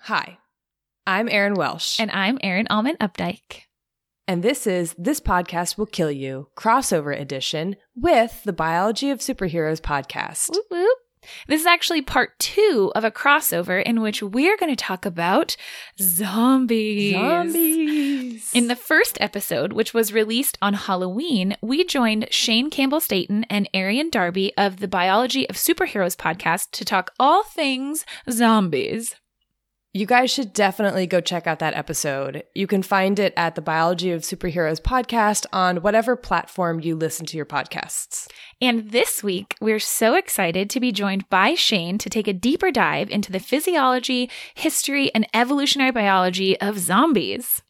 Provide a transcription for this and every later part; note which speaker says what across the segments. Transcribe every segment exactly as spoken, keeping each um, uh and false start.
Speaker 1: Hi, I'm Erin Welsh.
Speaker 2: And I'm Erin Allman Updike.
Speaker 1: And this is This Podcast Will Kill You, crossover edition with the Biology of Superheroes podcast.
Speaker 2: Whoop, whoop. This is actually part two of a crossover in which we're going to talk about zombies.
Speaker 1: Zombies.
Speaker 2: In the first episode, which was released on Halloween, we joined Shane Campbell-Staton and Arian Darby of the Biology of Superheroes podcast to talk all things zombies.
Speaker 1: You guys should definitely go check out that episode. You can find it at the Biology of Superheroes podcast on whatever platform you listen to your podcasts.
Speaker 2: And this week, we're so excited to be joined by Shane to take a deeper dive into the physiology, history, and evolutionary biology of zombies.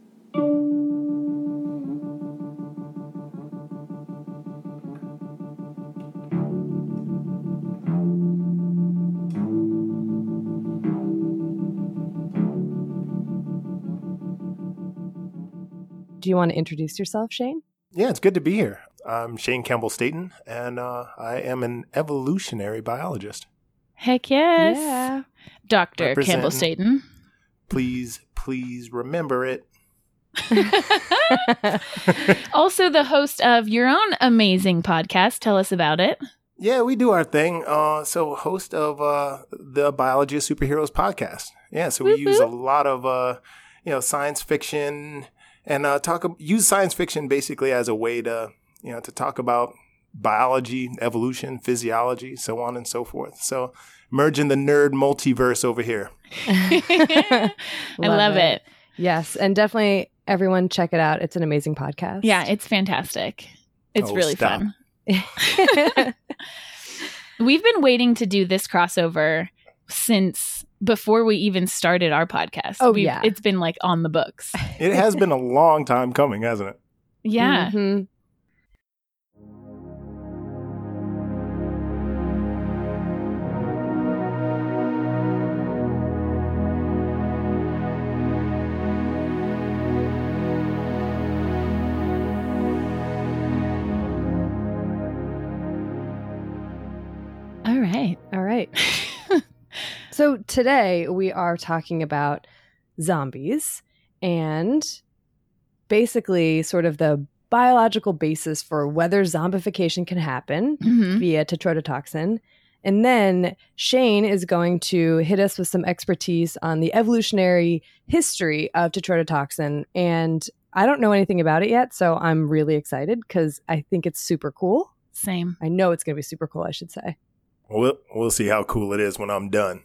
Speaker 1: Do you want to introduce yourself, Shane?
Speaker 3: Yeah, it's good to be here. I'm Shane Campbell-Staton, and uh, I am an evolutionary biologist.
Speaker 2: Heck yes.
Speaker 1: Yeah.
Speaker 2: Doctor
Speaker 3: Representing.
Speaker 2: Campbell-Staton.
Speaker 3: Please, please remember it.
Speaker 2: Also the host of your own amazing podcast. Tell us about it.
Speaker 3: Yeah, we do our thing. Uh, so host of uh, the Biology of Superheroes podcast. Yeah, so we
Speaker 2: Whoop,
Speaker 3: use a
Speaker 2: whoop.
Speaker 3: lot of uh, you know science fiction and uh, talk use science fiction basically as a way to you know to talk about biology, evolution, physiology, so on and so forth. So merging the nerd multiverse over here.
Speaker 2: I love it.
Speaker 1: Yes, and definitely everyone check it out. It's an amazing podcast.
Speaker 2: Yeah, it's fantastic. It's
Speaker 3: Oh,
Speaker 2: really
Speaker 3: stop.
Speaker 2: fun. We've been waiting to do this crossover since before we even started our podcast.
Speaker 1: Oh,
Speaker 2: We've,
Speaker 1: yeah.
Speaker 2: It's been like on the books.
Speaker 3: It has been a long time coming, hasn't it?
Speaker 2: Yeah.
Speaker 1: Mhm.
Speaker 2: All right.
Speaker 1: All right. So today we are talking about zombies and basically sort of the biological basis for whether zombification can happen
Speaker 2: Mhm.
Speaker 1: via tetrodotoxin. And then Shane is going to hit us with some expertise on the evolutionary history of tetrodotoxin. And I don't know anything about it yet, so I'm really excited because I think it's super cool.
Speaker 2: Same.
Speaker 1: I know it's going to be super cool, I should say.
Speaker 3: We'll we'll see how cool it is when I'm done.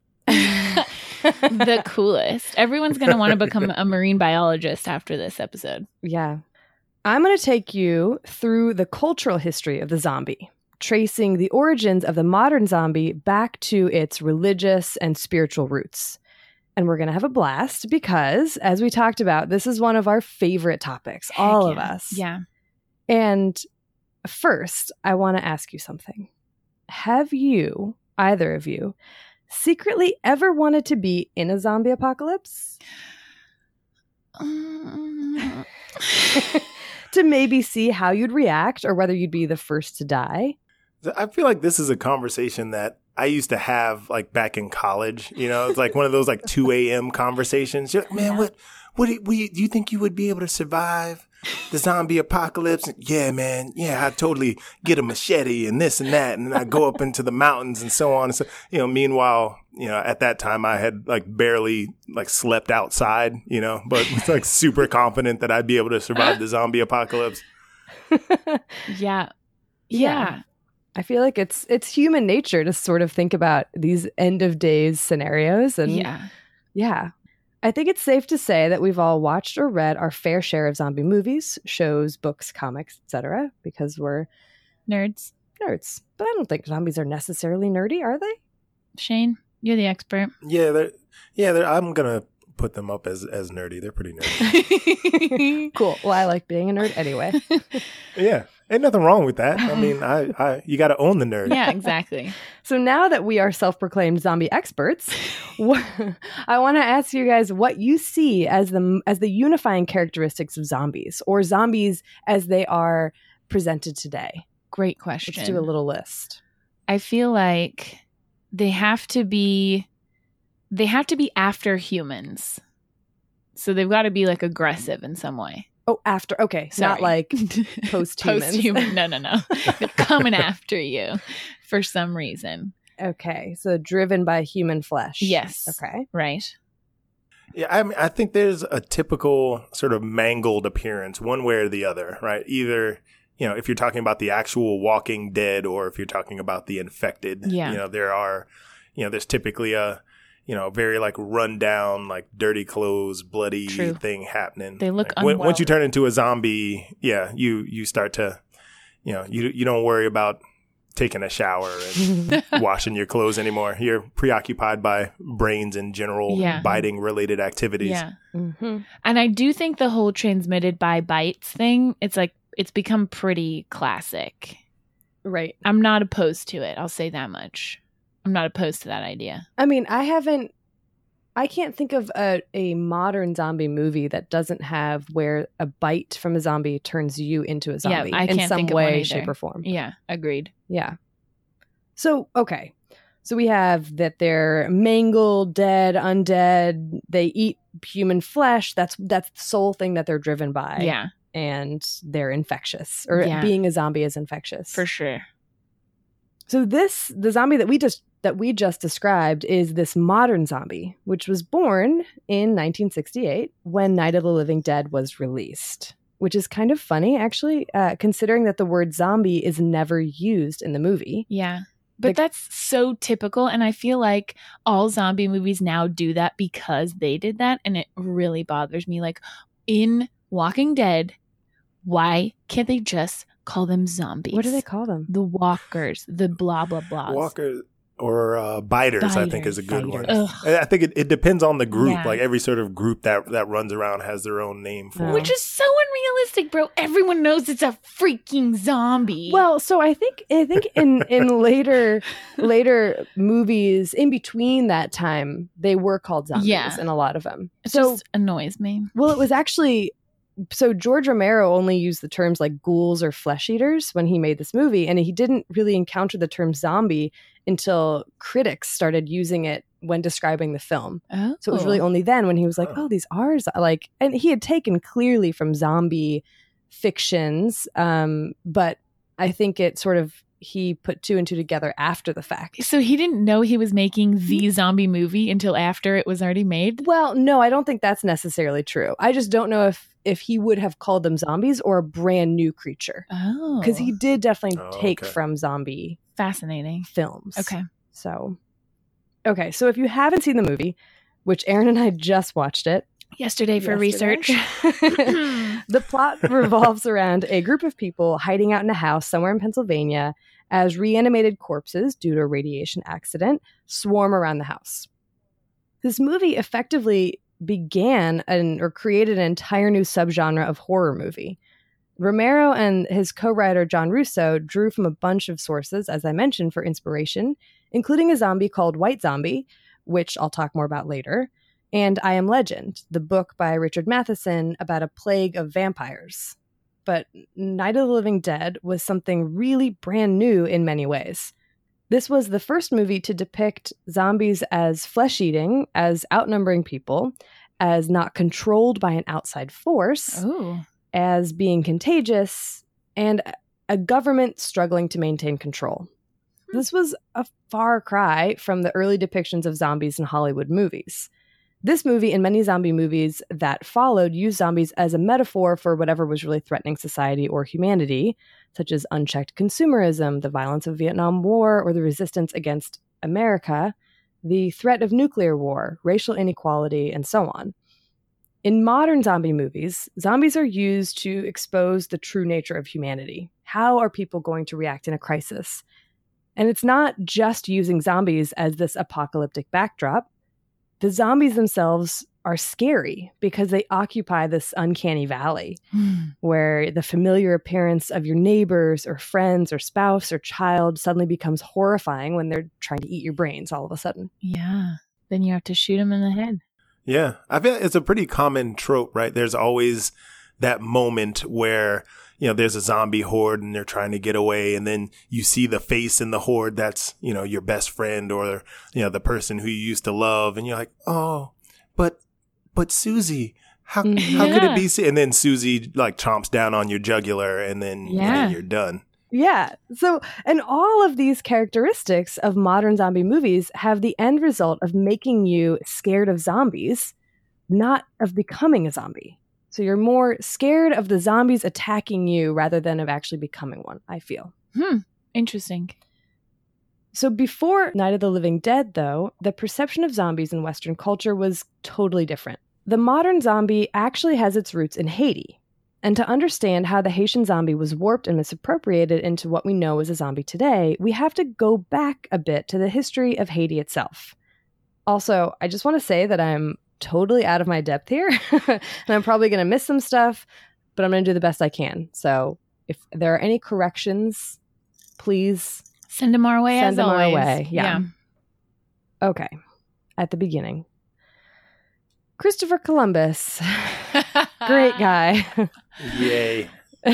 Speaker 2: The coolest. Everyone's going to want to become a marine biologist after this episode.
Speaker 1: Yeah. I'm going to take you through the cultural history of the zombie, tracing the origins of the modern zombie back to its religious and spiritual roots. And we're going to have a blast because, as we talked about, this is one of our favorite topics, all
Speaker 2: Heck
Speaker 1: of
Speaker 2: yeah.
Speaker 1: us.
Speaker 2: Yeah.
Speaker 1: And first, I want to ask you something. Have you, either of you, secretly ever wanted to be in a zombie apocalypse?
Speaker 2: Um,
Speaker 1: To maybe see how you'd react or whether you'd be the first to die?
Speaker 3: I feel like this is a conversation that I used to have like back in college. You know, it's like one of those like two a.m. conversations. You're like, man, what, what, do, what do, you, do you think you would be able to survive the zombie apocalypse? Yeah, man. Yeah, I totally get a machete and this and that. And then I go up into the mountains and so on. And so, you know, meanwhile, you know, at that time I had like barely like slept outside, you know, but was like super confident that I'd be able to survive the zombie apocalypse.
Speaker 2: yeah.
Speaker 1: Yeah.
Speaker 2: Yeah.
Speaker 1: I feel like it's it's human nature to sort of think about these end of days scenarios. And
Speaker 2: Yeah.
Speaker 1: yeah. I think it's safe to say that we've all watched or read our fair share of zombie movies, shows, books, comics, et cetera, because we're
Speaker 2: Nerds.
Speaker 1: nerds. But I don't think zombies are necessarily nerdy, are they?
Speaker 2: Shane, you're the expert.
Speaker 3: Yeah, they're, yeah, they're, I'm going to put them up as, as nerdy. They're pretty nerdy.
Speaker 1: Cool. Well, I like being a nerd anyway.
Speaker 3: Yeah. Ain't nothing wrong with that. I mean, I, I you got to own the nerd.
Speaker 2: Yeah, exactly.
Speaker 1: So now that we are self-proclaimed zombie experts, wh- I want to ask you guys what you see as the as the unifying characteristics of zombies, or zombies as they are presented today.
Speaker 2: Great question.
Speaker 1: Let's do a little list.
Speaker 2: I feel like they have to be they have to be after humans. So they've got to be like aggressive in some way.
Speaker 1: Oh, after. Okay.
Speaker 2: Sorry.
Speaker 1: Not like post-human.
Speaker 2: Post-human. No, no, no. They're coming after you for some reason.
Speaker 1: Okay. So driven by human flesh.
Speaker 2: Yes.
Speaker 1: Okay.
Speaker 2: Right.
Speaker 3: Yeah, I mean, I think there's a typical sort of mangled appearance, one way or the other, right? Either, you know, if you're talking about the actual Walking Dead or if you're talking about the infected,
Speaker 2: Yeah.
Speaker 3: you know, there are, you know, there's typically a, you know, very like run down, like dirty clothes, bloody
Speaker 2: True.
Speaker 3: thing happening.
Speaker 2: They look
Speaker 3: like, when,
Speaker 2: unwell.
Speaker 3: once you turn into a zombie, yeah, you you start to, you know, you you don't worry about taking a shower and washing your clothes anymore. You're preoccupied by brains and general
Speaker 2: Yeah.
Speaker 3: biting related activities.
Speaker 2: Yeah.
Speaker 1: Mm-hmm.
Speaker 2: And I do think the whole transmitted by bites thing, it's like, it's become pretty classic.
Speaker 1: Right.
Speaker 2: I'm not opposed to it. I'll say that much. I'm not opposed to that idea.
Speaker 1: I mean, I haven't, I can't think of a, a modern zombie movie that doesn't have where a bite from a zombie turns you into a
Speaker 2: Yeah,
Speaker 1: zombie
Speaker 2: I
Speaker 1: in
Speaker 2: can't
Speaker 1: some
Speaker 2: think of one
Speaker 1: way,
Speaker 2: either.
Speaker 1: shape, or form.
Speaker 2: Yeah, agreed.
Speaker 1: Yeah. So, okay. So we have that they're mangled, dead, undead. They eat human flesh. That's that's the sole thing that they're driven by.
Speaker 2: Yeah,
Speaker 1: And they're infectious, or
Speaker 2: Yeah.
Speaker 1: being a zombie is infectious.
Speaker 2: for sure.
Speaker 1: So this, the zombie that we just that we just described is this modern zombie, which was born in nineteen sixty-eight when Night of the Living Dead was released, which is kind of funny, actually, uh, considering that the word zombie is never used in the movie.
Speaker 2: Yeah. But
Speaker 1: Like-
Speaker 2: that's so typical. And I feel like all zombie movies now do that because they did that. And it really bothers me. Like in Walking Dead, why can't they just call them zombies?
Speaker 1: What do they call them?
Speaker 2: The walkers, the blah, blah, blah.
Speaker 3: Walker or uh, biters, I think, is a good one.
Speaker 1: Biters.
Speaker 2: Ugh.
Speaker 3: I I think it, it depends on the group.
Speaker 2: Yeah.
Speaker 3: Like every sort of group that that runs around has their own name for
Speaker 1: Oh.
Speaker 3: it.
Speaker 2: Which is so unrealistic, bro. Everyone knows it's a freaking zombie.
Speaker 1: Well, so I think I think in in later later movies in between that time they were called zombies
Speaker 2: Yeah.
Speaker 1: in a lot of them.
Speaker 2: it
Speaker 1: So
Speaker 2: just annoys me.
Speaker 1: well, it was actually so George Romero only used the terms like ghouls or flesh eaters when he made this movie, and he didn't really encounter the term zombie until critics started using it when describing the film.
Speaker 2: Oh.
Speaker 1: So it was really only then when he was like,
Speaker 3: Oh.
Speaker 1: "Oh, these are zo-" like," and he had taken clearly from zombie fictions, um, but I think it sort of he put two and two together after the fact.
Speaker 2: So he didn't know he was making the zombie movie until after it was already made?
Speaker 1: Well, no, I don't think that's necessarily true. I just don't know if if he would have called them zombies or a brand new creature,
Speaker 2: Oh.
Speaker 1: because he did definitely
Speaker 3: Oh,
Speaker 1: take
Speaker 3: okay.
Speaker 1: from zombie
Speaker 2: Fascinating.
Speaker 1: films.
Speaker 2: Okay.
Speaker 1: So, okay, so if you haven't seen the movie, which Aaron and I just watched it
Speaker 2: Yesterday for
Speaker 1: yesterday,
Speaker 2: research.
Speaker 1: the plot revolves around a group of people hiding out in a house somewhere in Pennsylvania as reanimated corpses due to a radiation accident swarm around the house. This movie effectively began an, or created an entire new subgenre of horror movie. Romero and his co-writer John Russo drew from a bunch of sources, as I mentioned, for inspiration, including a zombie called White Zombie, which I'll talk more about later, and I Am Legend, the book by Richard Matheson about a plague of vampires. But Night of the Living Dead was something really brand new in many ways. This was the first movie to depict zombies as flesh-eating, as outnumbering people, as not controlled by an outside force,
Speaker 2: Oh.
Speaker 1: as being contagious, and a government struggling to maintain control.
Speaker 2: Hmm.
Speaker 1: This was a far cry from the early depictions of zombies in Hollywood movies. This movie and many zombie movies that followed used zombies as a metaphor for whatever was really threatening society or humanity, such as unchecked consumerism, the violence of Vietnam War, or the resistance against America, the threat of nuclear war, racial inequality, and so on. In modern zombie movies, zombies are used to expose the true nature of humanity. How are people going to react in a crisis? And it's not just using zombies as this apocalyptic backdrop. The zombies themselves are scary because they occupy this uncanny valley where the familiar appearance of your neighbors or friends or spouse or child suddenly becomes horrifying when they're trying to eat your brains all of a sudden.
Speaker 2: Yeah. Then you have to shoot him in the head.
Speaker 3: Yeah, I feel it's a pretty common trope, right? There's always that moment where you know, there's a zombie horde and they're trying to get away. And then you see the face in the horde that's, you know, your best friend or, you know, the person who you used to love. And you're like, oh, but, but Susie, how,
Speaker 1: Mhm.
Speaker 3: how could
Speaker 2: Yeah.
Speaker 3: it be? Su-" And then Susie like chomps down on your jugular and then you know,
Speaker 2: Yeah.
Speaker 3: you're done.
Speaker 1: Yeah. So, and all of these characteristics of modern zombie movies have the end result of making you scared of zombies, not of becoming a zombie. So you're more scared of the zombies attacking you rather than of actually becoming one, I feel.
Speaker 2: Hmm. Interesting.
Speaker 1: So before Night of the Living Dead, though, the perception of zombies in Western culture was totally different. The modern zombie actually has its roots in Haiti. And to understand how the Haitian zombie was warped and misappropriated into what we know as a zombie today, we have to go back a bit to the history of Haiti itself. Also, I just want to say that I'm totally out of my depth here, and I'm probably going to miss some stuff, but I'm going to do the best I can. So if there are any corrections, please
Speaker 2: Send them our way
Speaker 1: Send
Speaker 2: as
Speaker 1: them our
Speaker 2: always.
Speaker 1: way, yeah. Okay, at the beginning. Christopher Columbus, great guy,
Speaker 3: Yay.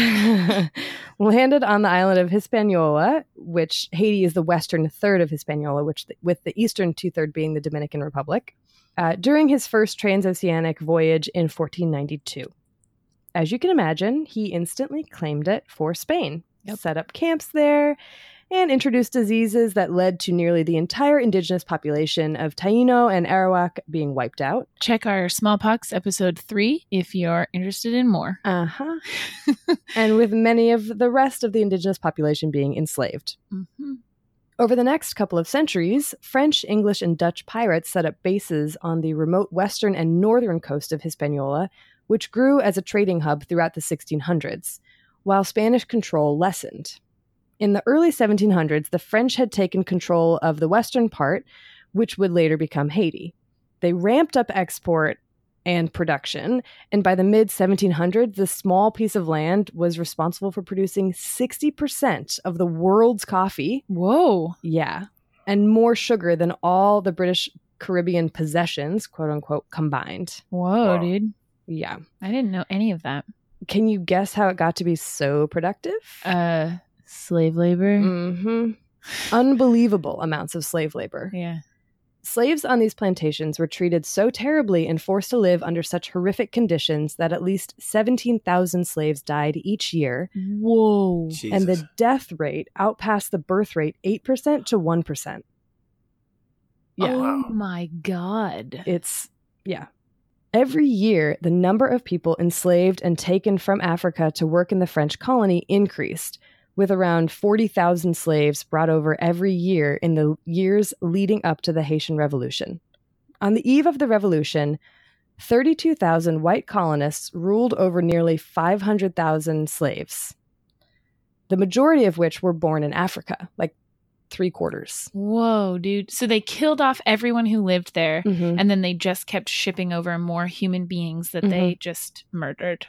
Speaker 1: landed on the island of Hispaniola, which Haiti is the western third of Hispaniola, which the, with the eastern two-third being the Dominican Republic, uh, during his first transoceanic voyage in fourteen ninety-two. As you can imagine, he instantly claimed it for Spain,
Speaker 2: Yep.
Speaker 1: set up camps there, and introduced diseases that led to nearly the entire indigenous population of Taino and Arawak being wiped out.
Speaker 2: Check our smallpox episode three if you're interested in more.
Speaker 1: Uh-huh. And with many of the rest of the indigenous population being enslaved.
Speaker 2: Mm-hmm.
Speaker 1: Over the next couple of centuries, French, English, and Dutch pirates set up bases on the remote western and northern coast of Hispaniola, which grew as a trading hub throughout the sixteen hundreds, while Spanish control lessened. In the early seventeen hundreds, the French had taken control of the western part, which would later become Haiti. They ramped up export and production, and by the mid seventeen hundreds, this small piece of land was responsible for producing sixty percent of the world's coffee.
Speaker 2: Whoa.
Speaker 1: Yeah, and more sugar than all the British Caribbean possessions, quote unquote, combined.
Speaker 2: Whoa,
Speaker 3: Wow.
Speaker 2: dude.
Speaker 1: Yeah.
Speaker 2: I didn't know any of that.
Speaker 1: Can you guess how it got to be so productive?
Speaker 2: Uh, slave labor.
Speaker 1: Mm-hmm. Unbelievable amounts of slave labor.
Speaker 2: Yeah.
Speaker 1: Slaves on these plantations were treated so terribly and forced to live under such horrific conditions that at least seventeen thousand slaves died each year,
Speaker 2: Whoa.
Speaker 3: Jesus.
Speaker 1: and the death rate outpassed the birth rate eight percent to one percent. Yeah,
Speaker 2: Oh
Speaker 3: Wow.
Speaker 2: my God.
Speaker 1: it's, yeah. Every year, the number of people enslaved and taken from Africa to work in the French colony increased, with around forty thousand slaves brought over every year in the years leading up to the Haitian Revolution. On the eve of the revolution, thirty-two thousand white colonists ruled over nearly five hundred thousand slaves, the majority of which were born in Africa, like three quarters.
Speaker 2: Whoa, dude. So they killed off everyone who lived there,
Speaker 1: Mhm.
Speaker 2: and then they just kept shipping over more human beings that they just murdered.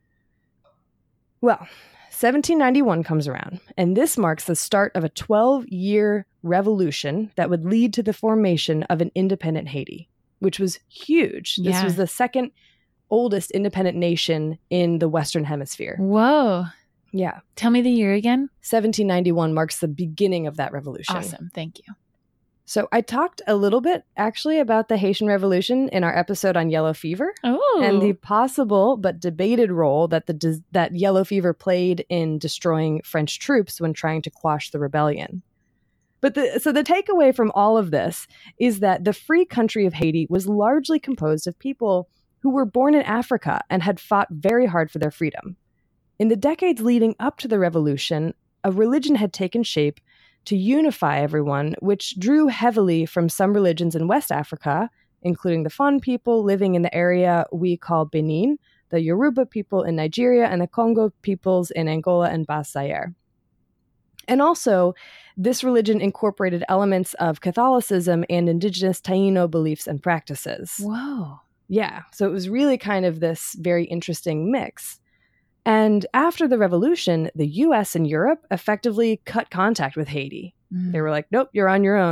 Speaker 1: Well, seventeen ninety-one comes around, and this marks the start of a twelve-year revolution that would lead to the formation of an independent Haiti, which was huge. This
Speaker 2: Yeah.
Speaker 1: was the second oldest independent nation in the Western Hemisphere.
Speaker 2: Whoa.
Speaker 1: Yeah.
Speaker 2: Tell me the year again.
Speaker 1: seventeen ninety-one marks the beginning of that revolution.
Speaker 2: Awesome. Thank you.
Speaker 1: So I talked a little bit, actually, about the Haitian Revolution in our episode on yellow fever.
Speaker 2: Oh.
Speaker 1: And the possible but debated role that the dis- that yellow fever played in destroying French troops when trying to quash the rebellion. But the, so the takeaway from all of this is that the free country of Haiti was largely composed of people who were born in Africa and had fought very hard for their freedom. In the decades leading up to the revolution, a religion had taken shape to unify everyone, which drew heavily from some religions in West Africa, including the Fon people living in the area we call Benin, the Yoruba people in Nigeria, and the Congo peoples in Angola and Bas-Zaire. And also, this religion incorporated elements of Catholicism and indigenous Taino beliefs and practices.
Speaker 2: Whoa.
Speaker 1: Yeah, so it was really kind of this very interesting mix. And after the revolution, the U S and Europe effectively cut contact with Haiti.
Speaker 2: Mm.
Speaker 1: They were like, nope, you're on your own.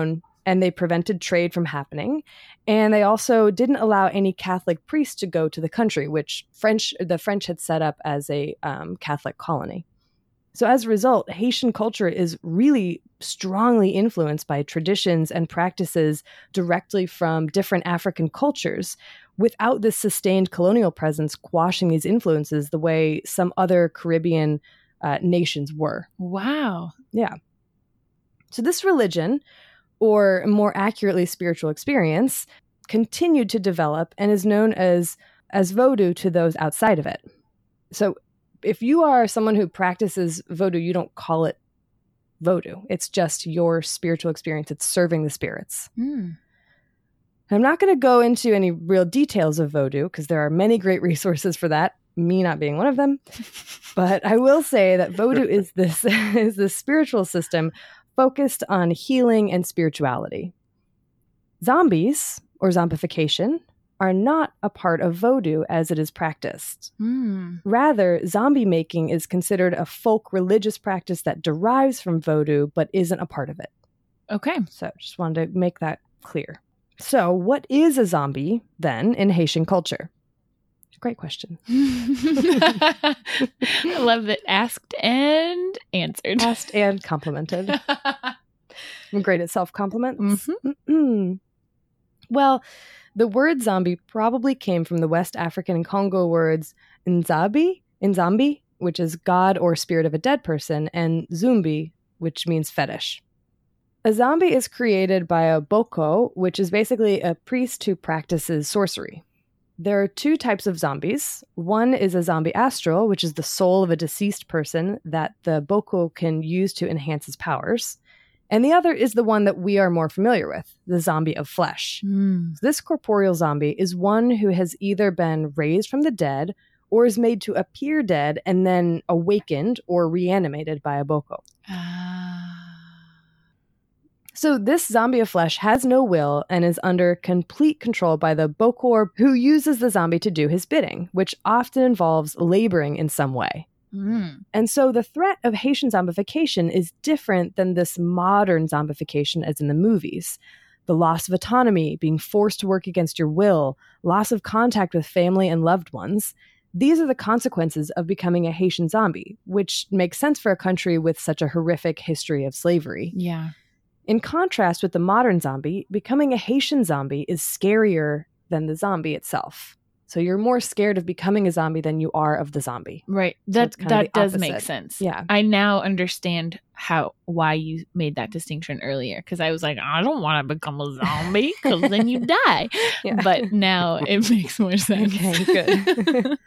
Speaker 1: and they prevented trade from happening. And they also didn't allow any Catholic priests to go to the country, which French the French had set up as a um, Catholic colony. So as a result, Haitian culture is really strongly influenced by traditions and practices directly from different African cultures, without this sustained colonial presence quashing these influences the way some other Caribbean uh, nations were.
Speaker 2: Wow.
Speaker 1: Yeah. So this religion, or more accurately spiritual experience, continued to develop and is known as, as Vodou to those outside of it. So if you are someone who practices Vodou, you don't call it Vodou. It's just your spiritual experience. It's serving the spirits.
Speaker 2: Mm.
Speaker 1: I'm not going to go into any real details of Vodou because there are many great resources for that, me not being one of them. But I will say that Vodou is this is this spiritual system focused on healing and spirituality. Zombies, or zombification, are not a part of Vodou as it is practiced.
Speaker 2: Mm.
Speaker 1: Rather, zombie making is considered a folk religious practice that derives from Vodou but isn't a part of it.
Speaker 2: Okay.
Speaker 1: So just wanted to make that clear. So what is a zombie, then, in Haitian culture? Great question.
Speaker 2: I love it. Asked and answered.
Speaker 1: Asked and complimented. I'm great at self-compliments.
Speaker 2: Mm-hmm.
Speaker 1: Mm-hmm. Well, the word zombie probably came from the West African and Congo words nzabi, nzambi, which is god or spirit of a dead person, and zumbi, which means fetish. A zombie is created by a boko, which is basically a priest who practices sorcery. There are two types of zombies. One is a zombie astral, which is the soul of a deceased person that the boko can use to enhance his powers. And the other is the one that we are more familiar with, the zombie of flesh.
Speaker 2: Mm.
Speaker 1: This corporeal zombie is one who has either been raised from the dead or is made to appear dead and then awakened or reanimated by a boko.
Speaker 2: Ah.
Speaker 1: So this zombie of flesh has no will and is under complete control by the bokor, who uses the zombie to do his bidding, which often involves laboring in some way.
Speaker 2: Mm.
Speaker 1: And so the threat of Haitian zombification is different than this modern zombification as in the movies. The loss of autonomy, being forced to work against your will, loss of contact with family and loved ones. These are the consequences of becoming a Haitian zombie, which makes sense for a country with such a horrific history of slavery.
Speaker 2: Yeah.
Speaker 1: In contrast with the modern zombie, becoming a Haitian zombie is scarier than the zombie itself. So you're more scared of becoming a zombie than you are of the zombie.
Speaker 2: Right.
Speaker 1: So
Speaker 2: That
Speaker 1: it's kind of
Speaker 2: that
Speaker 1: the
Speaker 2: does make
Speaker 1: opposite.
Speaker 2: sense.
Speaker 1: Yeah.
Speaker 2: I now understand how why you made that distinction earlier, because I was like, I don't want to become a zombie because then you die.
Speaker 1: Yeah.
Speaker 2: But now it makes more sense.
Speaker 1: Okay, good.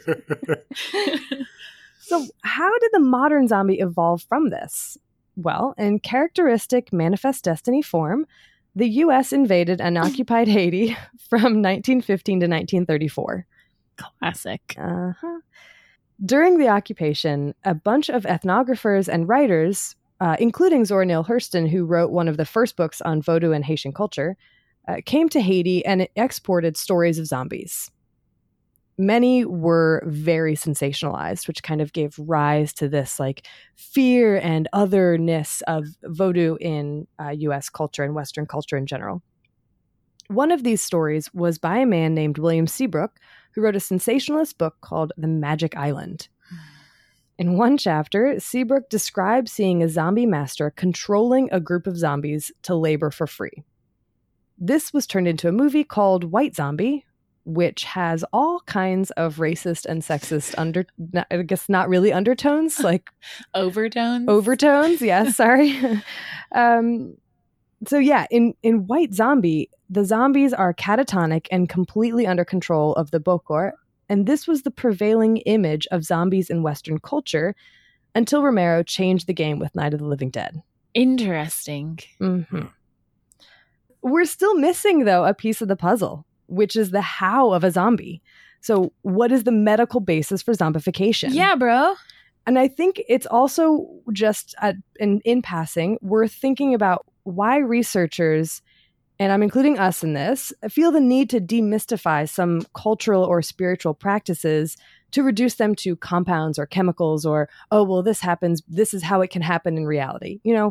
Speaker 1: So how did the modern zombie evolve from this? Well, in characteristic Manifest Destiny form, the U S invaded and occupied Haiti from nineteen fifteen to nineteen thirty-four.
Speaker 2: Classic.
Speaker 1: Uh-huh. During the occupation, a bunch of ethnographers and writers, uh, including Zora Neale Hurston, who wrote one of the first books on Vodou and Haitian culture, uh, came to Haiti and exported stories of zombies. Many were very sensationalized, which kind of gave rise to this like fear and otherness of Vodou in uh, U S culture and Western culture in general. One of these stories was by a man named William Seabrook, who wrote a sensationalist book called The Magic Island. In one chapter, Seabrook describes seeing a zombie master controlling a group of zombies to labor for free. This was turned into a movie called White Zombie, which has all kinds of racist and sexist under, I guess not really undertones, like
Speaker 2: Overtones.
Speaker 1: overtones. Yeah, sorry. um, so yeah, in, in White Zombie, the zombies are catatonic and completely under control of the Bokor. And this was the prevailing image of zombies in Western culture until Romero changed the game with Night of the Living Dead.
Speaker 2: Interesting.
Speaker 1: Mm-hmm. We're still missing, though, a piece of the puzzle, which is the how of a zombie. So what is the medical basis for zombification?
Speaker 2: Yeah, bro.
Speaker 1: And I think it's also just uh, in, in passing, we're thinking about why researchers, and I'm including us in this, feel the need to demystify some cultural or spiritual practices to reduce them to compounds or chemicals or, oh, well, this happens. This is how it can happen in reality. You know,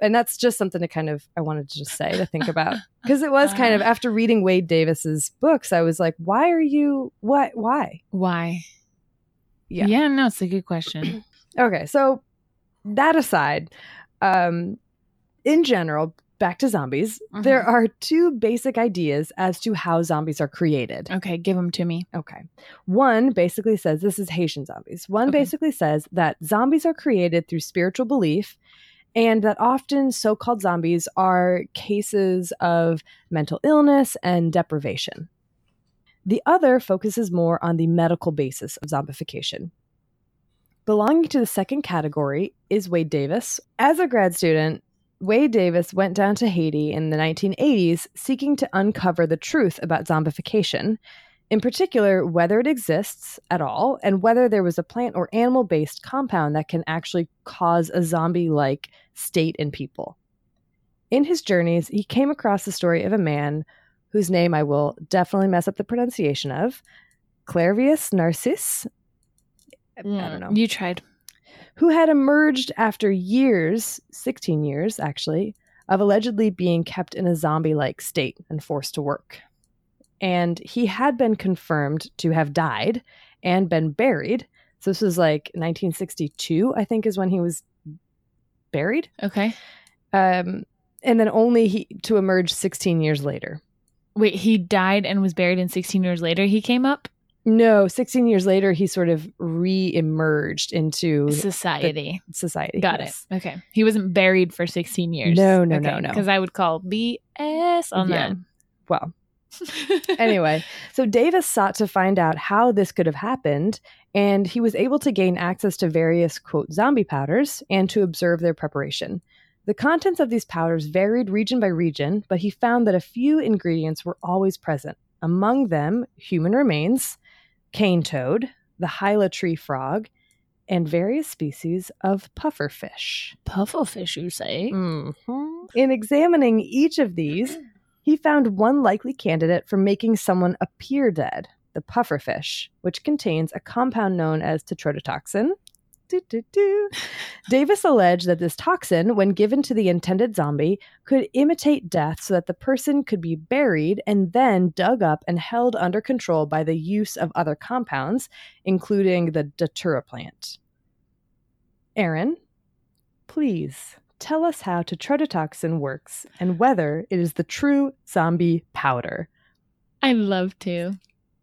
Speaker 1: and that's just something to kind of, I wanted to just say to think about. Because it was kind of, after reading Wade Davis's books, I was like, why are you, what, why?
Speaker 2: Why?
Speaker 1: Yeah.
Speaker 2: Yeah, no, it's a good question.
Speaker 1: Okay, so that aside, um, in general, back to zombies,
Speaker 2: Mhm.
Speaker 1: there are two basic ideas as to how zombies are created.
Speaker 2: Okay, give them to me.
Speaker 1: Okay. One basically says, this is Haitian zombies. One
Speaker 2: Okay.
Speaker 1: basically says that zombies are created through spiritual belief, and that often so-called zombies are cases of mental illness and deprivation. The other focuses more on the medical basis of zombification. Belonging to the second category is Wade Davis. As a grad student, Wade Davis went down to Haiti in the nineteen eighties seeking to uncover the truth about zombification, in particular, whether it exists at all and whether there was a plant or animal-based compound that can actually cause a zombie-like state in people. In his journeys, he came across the story of a man whose name I will definitely mess up the pronunciation of, Clervius Narcisse. I don't know.
Speaker 2: You tried.
Speaker 1: Who had emerged after years, sixteen years actually, of allegedly being kept in a zombie-like state and forced to work. And he had been confirmed to have died and been buried. So this was like nineteen sixty-two, I think, is when he was buried.
Speaker 2: Okay.
Speaker 1: Um, and then only he to emerge sixteen years later.
Speaker 2: Wait, he died and was buried, and sixteen years later he came up?
Speaker 1: No, sixteen years later, he sort of re-emerged into
Speaker 2: Society.
Speaker 1: society.
Speaker 2: Got
Speaker 1: yes.
Speaker 2: it. Okay. He wasn't buried for sixteen years.
Speaker 1: No, no, no, no.
Speaker 2: Because I would call B S on
Speaker 1: Yeah. Well, anyway, so Davis sought to find out how this could have happened, and he was able to gain access to various, quote, zombie powders and to observe their preparation. The contents of these powders varied region by region, but he found that a few ingredients were always present. Among them, human remains, cane toad, the hyla tree frog, and various species of pufferfish.
Speaker 2: Pufferfish, you say?
Speaker 1: Mm-hmm. In examining each of these, he found one likely candidate for making someone appear dead, the pufferfish, which contains a compound known as tetrodotoxin. Do, do, do. Davis alleged that this toxin, when given to the intended zombie, could imitate death so that the person could be buried and then dug up and held under control by the use of other compounds, including the datura plant. Aaron, please tell us how tetrodotoxin works and whether it is the true zombie powder.
Speaker 2: I'd love to.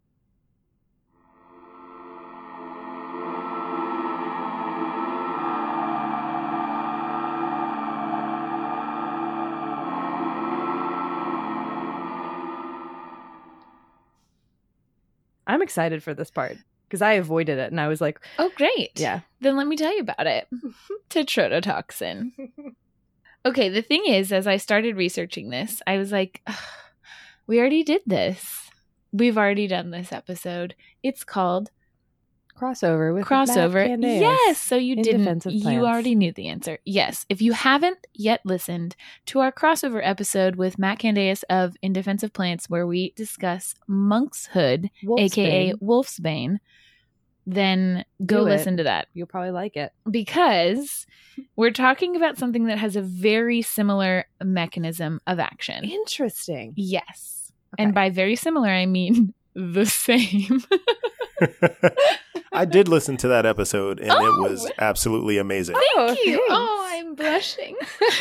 Speaker 1: I'm excited for this part because I avoided it and I was like,
Speaker 2: Oh, great.
Speaker 1: yeah.
Speaker 2: Then let me tell you about it. Tetrodotoxin. Okay, the thing is, as I started researching this, I was like, "Ugh, we already did this. We've already done this episode. It's called
Speaker 1: Crossover with
Speaker 2: Crossover.
Speaker 1: Matt Candeas.
Speaker 2: Yes, so you
Speaker 1: in
Speaker 2: didn't.
Speaker 1: Defensive
Speaker 2: You
Speaker 1: Plants.
Speaker 2: already knew the answer. Yes. If you haven't yet listened to our crossover episode with Matt Candeas of In Defensive Plants, where we discuss monkshood,
Speaker 1: Wolfsbane.
Speaker 2: aka Wolfsbane, then go
Speaker 1: Do it.
Speaker 2: listen to that.
Speaker 1: You'll probably like it.
Speaker 2: Because we're talking about something that has a very similar mechanism of action.
Speaker 1: Interesting.
Speaker 2: Yes.
Speaker 1: Okay.
Speaker 2: And by very similar, I mean the same.
Speaker 3: I did listen to that episode, and
Speaker 2: Oh!
Speaker 3: it was absolutely amazing.
Speaker 1: Oh,
Speaker 2: Thank you.
Speaker 1: thanks.
Speaker 2: Oh, I'm blushing.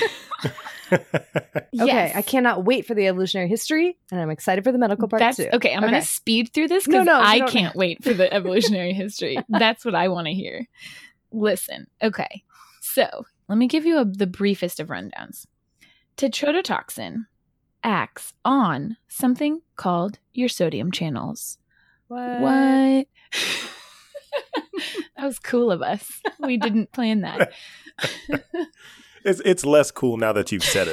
Speaker 1: Okay,
Speaker 2: Yes.
Speaker 1: I cannot wait for the evolutionary history, and I'm excited for the medical part
Speaker 2: That's
Speaker 1: too.
Speaker 2: okay. I'm
Speaker 1: Okay.
Speaker 2: going to speed through this
Speaker 1: No,
Speaker 2: because
Speaker 1: no, you
Speaker 2: I
Speaker 1: don't-
Speaker 2: can't wait for the evolutionary history. That's what I want to hear. Listen. Okay. So let me give you a, the briefest of rundowns. Tetrodotoxin acts on something called your sodium channels.
Speaker 1: What?
Speaker 2: What? That was cool of us. We didn't plan that.
Speaker 3: It's it's less cool now that you've said it,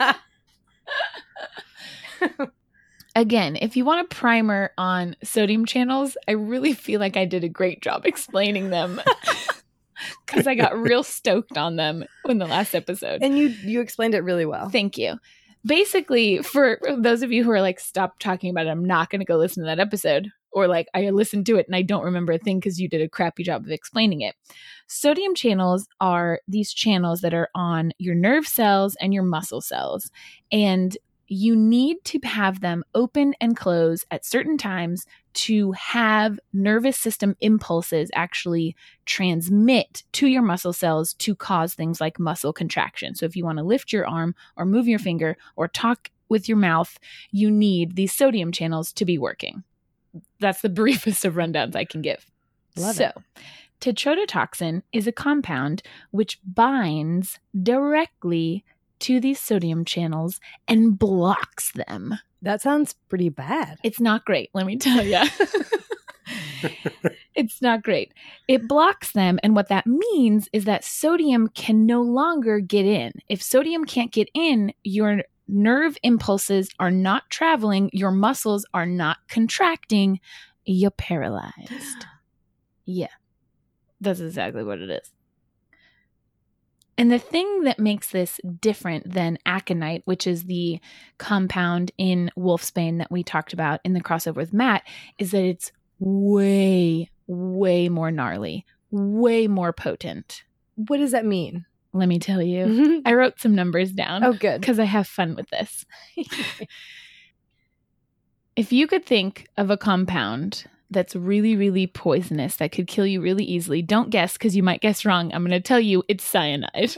Speaker 3: though.
Speaker 2: Again, if you want a primer on sodium channels, I really feel like I did a great job explaining them because I got real stoked on them in the last episode.
Speaker 1: And you you explained it really well.
Speaker 2: Thank you. Basically, for those of you who are like, stop talking about it, I'm not going to go listen to that episode. or like I listened to it and I don't remember a thing because you did a crappy job of explaining it. Sodium channels are these channels that are on your nerve cells and your muscle cells. And you need to have them open and close at certain times to have nervous system impulses actually transmit to your muscle cells to cause things like muscle contraction. So if you want to lift your arm or move your finger or talk with your mouth, you need these sodium channels to be working. That's the briefest of rundowns I can give.
Speaker 1: Love
Speaker 2: so,
Speaker 1: it.
Speaker 2: tetrodotoxin is a compound which binds directly to these sodium channels and blocks them.
Speaker 1: That sounds pretty bad.
Speaker 2: It's not great, let me tell you. It's not great. It blocks them, and what that means is that sodium can no longer get in. If sodium can't get in, your nerve impulses are not traveling, your muscles are not contracting, you're paralyzed. Yeah, that's exactly what it is. And the thing that makes this different than aconite, which is the compound in wolfsbane that we talked about in the crossover with Matt, is that it's way, way more gnarly, way more potent.
Speaker 1: What does that mean?
Speaker 2: Let me tell you. I wrote some numbers down.
Speaker 1: Oh, good.
Speaker 2: Because I have fun with this. If you could think of a compound that's really, really poisonous that could kill you really easily, don't guess because you might guess wrong. I'm going to tell you it's cyanide.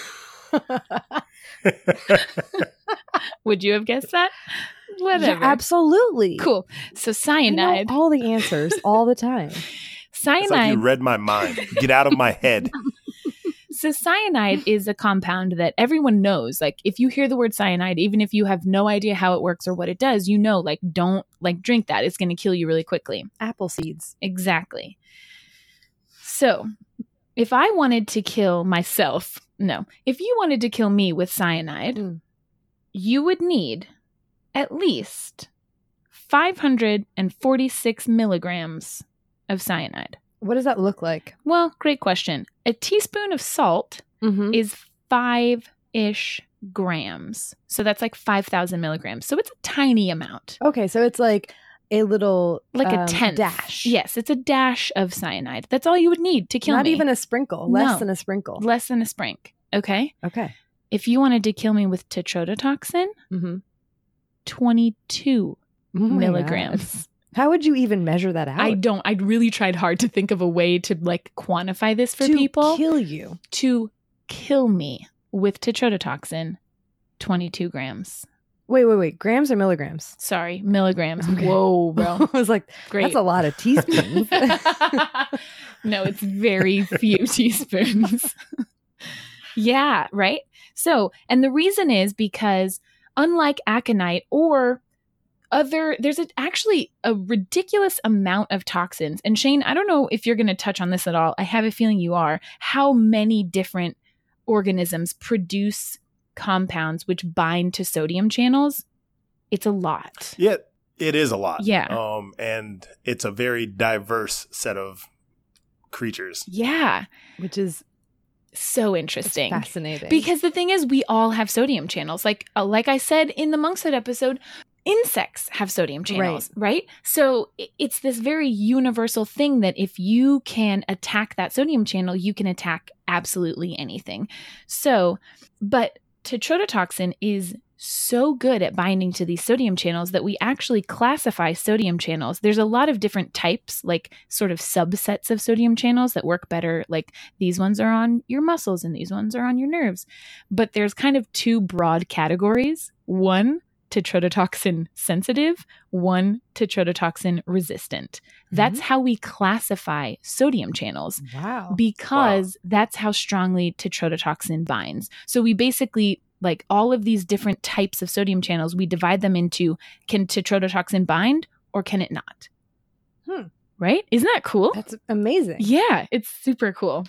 Speaker 2: Would you have guessed that? Whatever.
Speaker 1: Yeah, absolutely.
Speaker 2: Cool. So
Speaker 1: I
Speaker 2: cyanide.
Speaker 1: know all the answers all the time.
Speaker 2: Cyanide.
Speaker 3: It's like you read my mind. Get out of my head.
Speaker 2: So cyanide is a compound that everyone knows. Like if you hear the word cyanide, even if you have no idea how it works or what it does, you know, like don't like drink that. It's going to kill you really quickly.
Speaker 1: Apple seeds.
Speaker 2: Exactly. So if I wanted to kill myself, no, if you wanted to kill me with cyanide,
Speaker 1: Mm.
Speaker 2: you would need at least five hundred forty-six milligrams of cyanide.
Speaker 1: What does that look like?
Speaker 2: Well, great question. A teaspoon of salt
Speaker 1: Mm-hmm.
Speaker 2: is five-ish grams. So that's like five thousand milligrams. So it's a tiny amount.
Speaker 1: Okay, so it's like a little
Speaker 2: Like
Speaker 1: um,
Speaker 2: a tenth.
Speaker 1: dash.
Speaker 2: Yes, it's a dash of cyanide. That's all you would need to kill
Speaker 1: Not
Speaker 2: me.
Speaker 1: even a sprinkle. Less
Speaker 2: No.
Speaker 1: than a sprinkle.
Speaker 2: Less than a sprink. Okay?
Speaker 1: Okay.
Speaker 2: If you wanted to kill me with tetrodotoxin,
Speaker 1: Mm-hmm.
Speaker 2: twenty-two
Speaker 1: Oh my
Speaker 2: milligrams.
Speaker 1: God. How would you even measure that out?
Speaker 2: I don't. I really tried hard to think of a way to like quantify this for
Speaker 1: to
Speaker 2: people.
Speaker 1: kill you.
Speaker 2: To kill me with tetrodotoxin, twenty-two grams.
Speaker 1: Wait, wait, wait. Grams or milligrams?
Speaker 2: Sorry, milligrams.
Speaker 1: Okay.
Speaker 2: Whoa, bro.
Speaker 1: I was like,
Speaker 2: Great.
Speaker 1: that's a lot of teaspoons.
Speaker 2: No, it's very few teaspoons. Yeah, right? So, and the reason is because unlike aconite or other, there's a, actually a ridiculous amount of toxins. And Shane, I don't know if you're going to touch on this at all. I have a feeling you are. How many different organisms produce compounds which bind to sodium channels? It's a lot.
Speaker 3: Yeah, it is a lot.
Speaker 2: Yeah.
Speaker 3: Um, and it's a very diverse set of creatures.
Speaker 2: Yeah.
Speaker 1: Which is
Speaker 2: So
Speaker 1: it's
Speaker 2: interesting.
Speaker 1: fascinating.
Speaker 2: Because the thing is, we all have sodium channels. Like, uh, like I said in the Monkshood episode, insects have sodium channels, right? So i- it's this very universal thing that if you can attack that sodium channel, you can attack absolutely anything. So, but tetrodotoxin is so good at binding to these sodium channels that we actually classify sodium channels. There's a lot of different types, like sort of subsets of sodium channels that work better. Like these ones are on your muscles and these ones are on your nerves. But there's kind of two broad categories. One, tetrodotoxin sensitive, one, tetrodotoxin resistant. That's how we classify sodium channels
Speaker 1: wow.
Speaker 2: because that's how strongly tetrodotoxin binds. So we basically, like all of these different types of sodium channels, we divide them into, can tetrodotoxin bind or can it not?
Speaker 1: Hmm.
Speaker 2: Right? Isn't that cool?
Speaker 1: That's amazing.
Speaker 2: Yeah, it's super cool.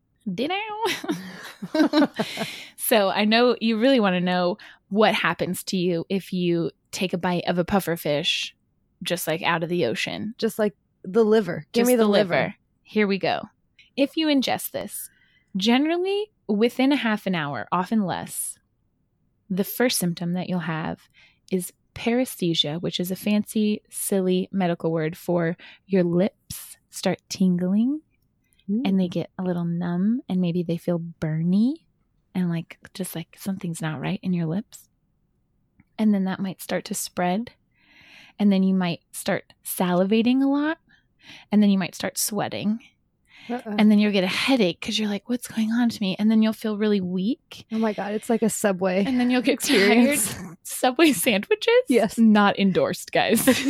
Speaker 2: Ditto. So I know you really want to know what happens to you if you take a bite of a pufferfish just like out of the ocean.
Speaker 1: Just like the liver. Give
Speaker 2: Just
Speaker 1: me the, liver.
Speaker 2: Here we go. If you ingest this, generally within a half an hour, often less, the first symptom that you'll have is paresthesia, which is a fancy, silly medical word for your lips start tingling mm. and they get a little numb and maybe they feel burny and like just like something's not right in your lips. And then that might start to spread. And then you might start salivating a lot. And then you might start sweating. Uh-uh. And then you'll get a headache because you're like, what's going on to me? And then you'll feel really weak.
Speaker 1: Oh my God, it's like a Subway.
Speaker 2: And then you'll get tired. Subway sandwiches?
Speaker 1: Yes.
Speaker 2: Not endorsed, guys.
Speaker 1: No,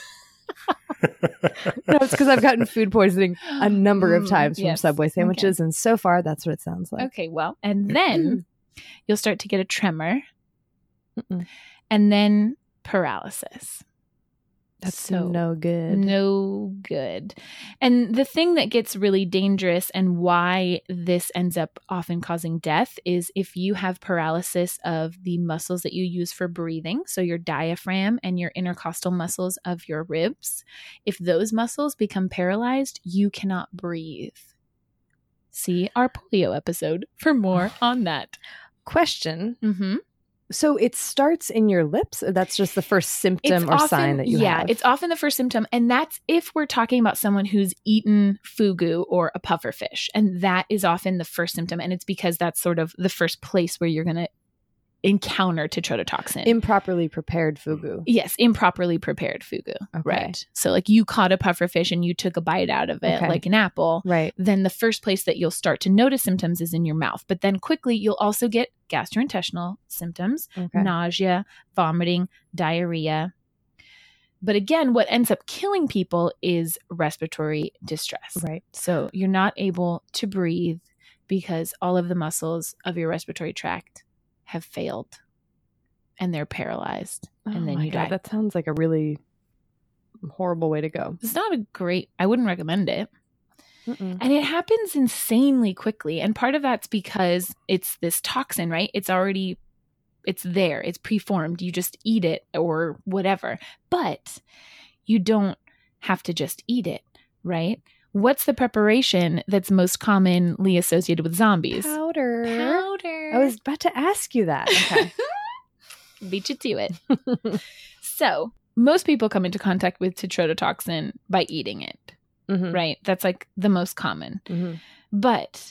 Speaker 1: it's because I've gotten food poisoning a number of times from
Speaker 2: yes.
Speaker 1: Subway sandwiches. Okay. And so far, that's what it sounds like.
Speaker 2: Okay, well, and then you'll start to get a tremor. Mm-mm. And then paralysis.
Speaker 1: That's
Speaker 2: so
Speaker 1: no good.
Speaker 2: No good. And the thing that gets really dangerous and why this ends up often causing death is if you have paralysis of the muscles that you use for breathing, so your diaphragm and your intercostal muscles of your ribs, if those muscles become paralyzed, you cannot breathe. See our polio episode for more on that.
Speaker 1: Question.
Speaker 2: Mm-hmm.
Speaker 1: So it starts in your lips? That's just the first symptom
Speaker 2: it's
Speaker 1: or
Speaker 2: often,
Speaker 1: sign that you
Speaker 2: yeah,
Speaker 1: have?
Speaker 2: Yeah, it's often the first symptom. And that's if we're talking about someone who's eaten fugu or a pufferfish. And that is often the first symptom. And it's because that's sort of the first place where you're going to encounter tetrodotoxin.
Speaker 1: Improperly prepared fugu.
Speaker 2: Yes, improperly prepared fugu. Okay. Right. So like you caught a pufferfish and you took a bite out of it, okay. like an apple.
Speaker 1: Right.
Speaker 2: Then the first place that you'll start to notice symptoms is in your mouth. But then quickly you'll also get gastrointestinal symptoms, okay. nausea, vomiting, diarrhea. But again, what ends up killing people is respiratory distress.
Speaker 1: Right.
Speaker 2: So you're not able to breathe because all of the muscles of your respiratory tract have failed and they're paralyzed
Speaker 1: oh
Speaker 2: and then
Speaker 1: my
Speaker 2: you
Speaker 1: God,
Speaker 2: die.
Speaker 1: That sounds like a really horrible way to go.
Speaker 2: It's not a great, I wouldn't recommend it.
Speaker 1: Mm-mm.
Speaker 2: And it happens insanely quickly. And part of that's because it's this toxin, right? It's already, it's there. It's preformed. You just eat it or whatever. But you don't have to just eat it, right? What's the preparation that's most commonly associated with zombies?
Speaker 1: Powder.
Speaker 2: Powder.
Speaker 1: I was about to ask you that. Okay.
Speaker 2: Beat you to it. So most people come into contact with tetrodotoxin by eating it, mm-hmm. right? That's like the most common.
Speaker 1: Mm-hmm.
Speaker 2: But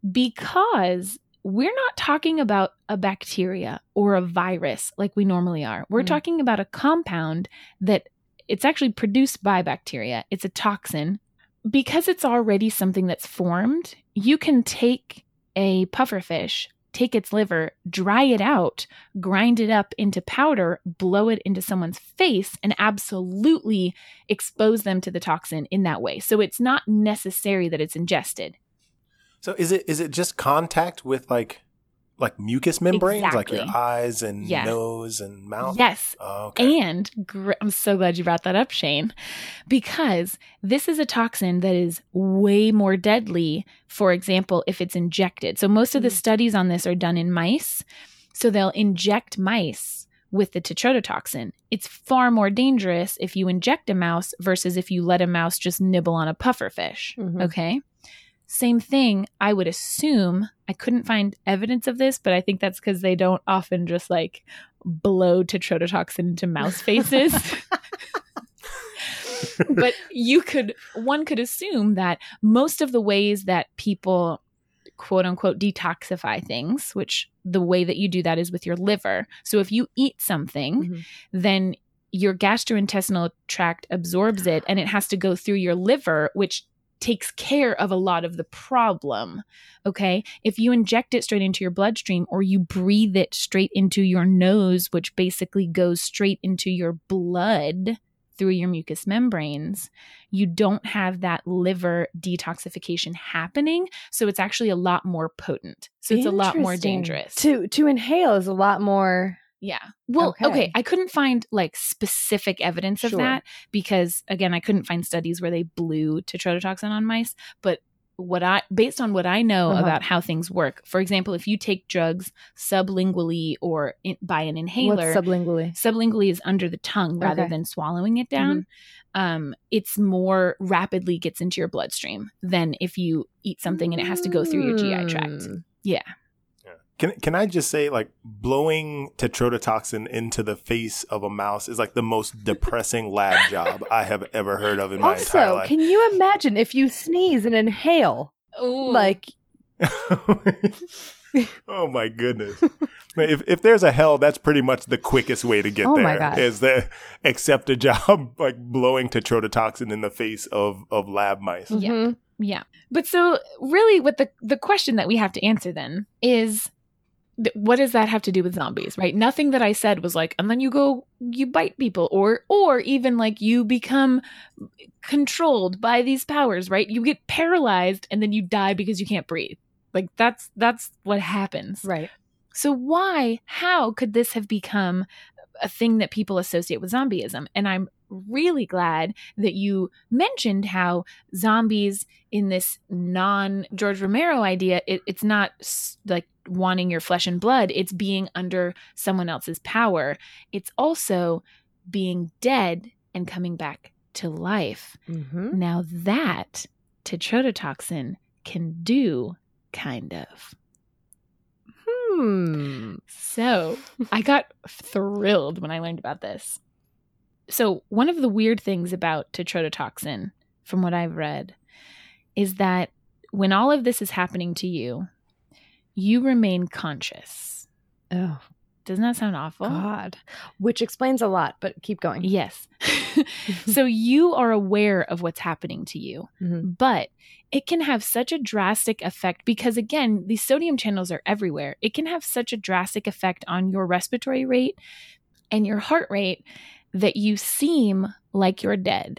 Speaker 2: because we're not talking about a bacteria or a virus like we normally are, we're mm-hmm. talking about a compound that it's actually produced by bacteria. It's a toxin. Because it's already something that's formed, you can take a pufferfish, take its liver, dry it out, grind it up into powder, blow it into someone's face, and absolutely expose them to the toxin in that way. So it's not necessary that it's ingested.
Speaker 3: So is it is it just contact with like like mucous membranes,
Speaker 2: exactly.
Speaker 3: like your eyes and
Speaker 2: yeah.
Speaker 3: nose and mouth?
Speaker 2: Yes.
Speaker 3: Oh, okay.
Speaker 2: And gr- I'm so glad you brought that up, Shane, because this is a toxin that is way more deadly, for example, if it's injected. So most of the studies on this are done in mice. So they'll inject mice with the tetrodotoxin. It's far more dangerous if you inject a mouse versus if you let a mouse just nibble on a pufferfish. Mm-hmm. Okay. Same thing, I would assume. I couldn't find evidence of this, but I think that's because they don't often just like blow tetrodotoxin into mouse faces. But you could, one could assume that most of the ways that people quote unquote detoxify things, which the way that you do that is with your liver. So if you eat something, mm-hmm. then your gastrointestinal tract absorbs it and it has to go through your liver, which takes care of a lot of the problem. Okay. If you inject it straight into your bloodstream or you breathe it straight into your nose, which basically goes straight into your blood through your mucous membranes, you don't have that liver detoxification happening. So it's actually a lot more potent. So it's a lot more dangerous.
Speaker 1: To to inhale is a lot more.
Speaker 2: Yeah. Well, okay.
Speaker 1: okay.
Speaker 2: I couldn't find like specific evidence of
Speaker 1: sure.
Speaker 2: that because, again, I couldn't find studies where they blew tetrodotoxin on mice. But what I, based on what I know uh-huh. about how things work, for example, if you take drugs sublingually or in, by an inhaler.
Speaker 1: What's sublingually?
Speaker 2: Sublingually is under the tongue rather
Speaker 1: okay.
Speaker 2: than swallowing it down. Mm-hmm. Um, it's more rapidly gets into your bloodstream than if you eat something and it has to go through your G I tract.
Speaker 1: Mm.
Speaker 2: Yeah.
Speaker 3: Can can I just say, like, blowing tetrodotoxin into the face of a mouse is like the most depressing lab job I have ever heard of in my entire
Speaker 1: Also,
Speaker 3: life.
Speaker 1: can you imagine if you sneeze and inhale?
Speaker 2: Ooh.
Speaker 1: Like,
Speaker 3: Oh my goodness! If if there's a hell, that's pretty much the quickest way to get
Speaker 1: Oh
Speaker 3: there.
Speaker 1: my God.
Speaker 3: Is to accept a job like blowing tetrodotoxin in the face of of lab mice.
Speaker 2: Yeah.
Speaker 1: mhm.
Speaker 2: Yeah. But so really what the the question that we have to answer then is th- what does that have to do with zombies, right? Nothing that I said was like, and then you go, you bite people, or or even like you become controlled by these powers, right? You get paralyzed and then you die because you can't breathe. Like that's that's what happens.
Speaker 1: Right.
Speaker 2: So why, how could this have become a thing that people associate with zombieism? And I'm really glad that you mentioned how zombies in this non-George Romero idea, it, it's not s- like wanting your flesh and blood. It's being under someone else's power. It's also being dead and coming back to life.
Speaker 1: Mm-hmm.
Speaker 2: Now that tetrodotoxin can do, kind of.
Speaker 1: Hmm.
Speaker 2: So I got thrilled when I learned about this. So one of the weird things about tetrodotoxin, from what I've read, is that when all of this is happening to you, you remain conscious.
Speaker 1: Oh,
Speaker 2: Doesn't that sound awful?
Speaker 1: God. Which explains a lot, but keep going.
Speaker 2: Yes. So you are aware of what's happening to you,
Speaker 1: Mhm.
Speaker 2: but it can have such a drastic effect because, again, these sodium channels are everywhere. It can have such a drastic effect on your respiratory rate and your heart rate that you seem like you're dead.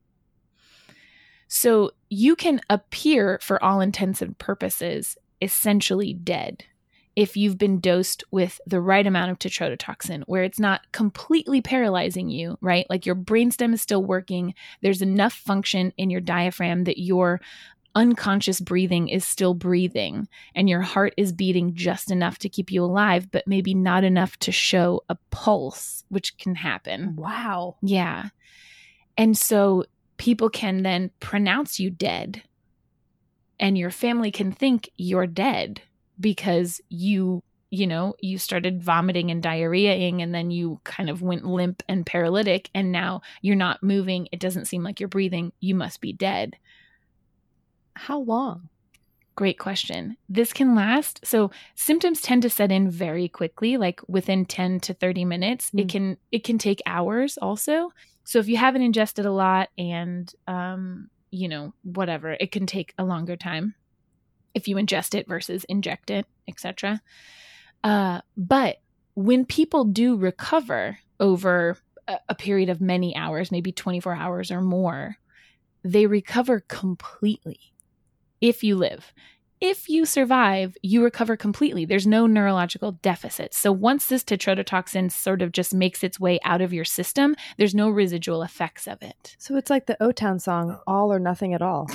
Speaker 2: So you can appear, for all intents and purposes, essentially dead if you've been dosed with the right amount of tetrodotoxin, where it's not completely paralyzing you, right? Like your brainstem is still working. There's enough function in your diaphragm that your unconscious breathing is still breathing and your heart is beating just enough to keep you alive, but maybe not enough to show a pulse, which can happen.
Speaker 1: Wow.
Speaker 2: Yeah. And so people can then pronounce you dead, and your family can think you're dead because you, you know, you started vomiting and diarrheaing, and then you kind of went limp and paralytic, and now you're not moving. It doesn't seem like you're breathing. You must be dead.
Speaker 1: How long?
Speaker 2: Great question. This can last. So symptoms tend to set in very quickly, like within ten to thirty minutes.
Speaker 1: Mm.
Speaker 2: It can it can take hours also. So if you haven't ingested a lot and, um, you know, whatever, it can take a longer time if you ingest it versus inject it, et cetera. Uh, but when people do recover over a, a period of many hours, maybe twenty-four hours or more, they recover completely. If you live. If you survive, you recover completely. There's no neurological deficit. So once this tetrodotoxin sort of just makes its way out of your system, there's no residual effects of it.
Speaker 1: So it's like the O-Town song, All or Nothing at All.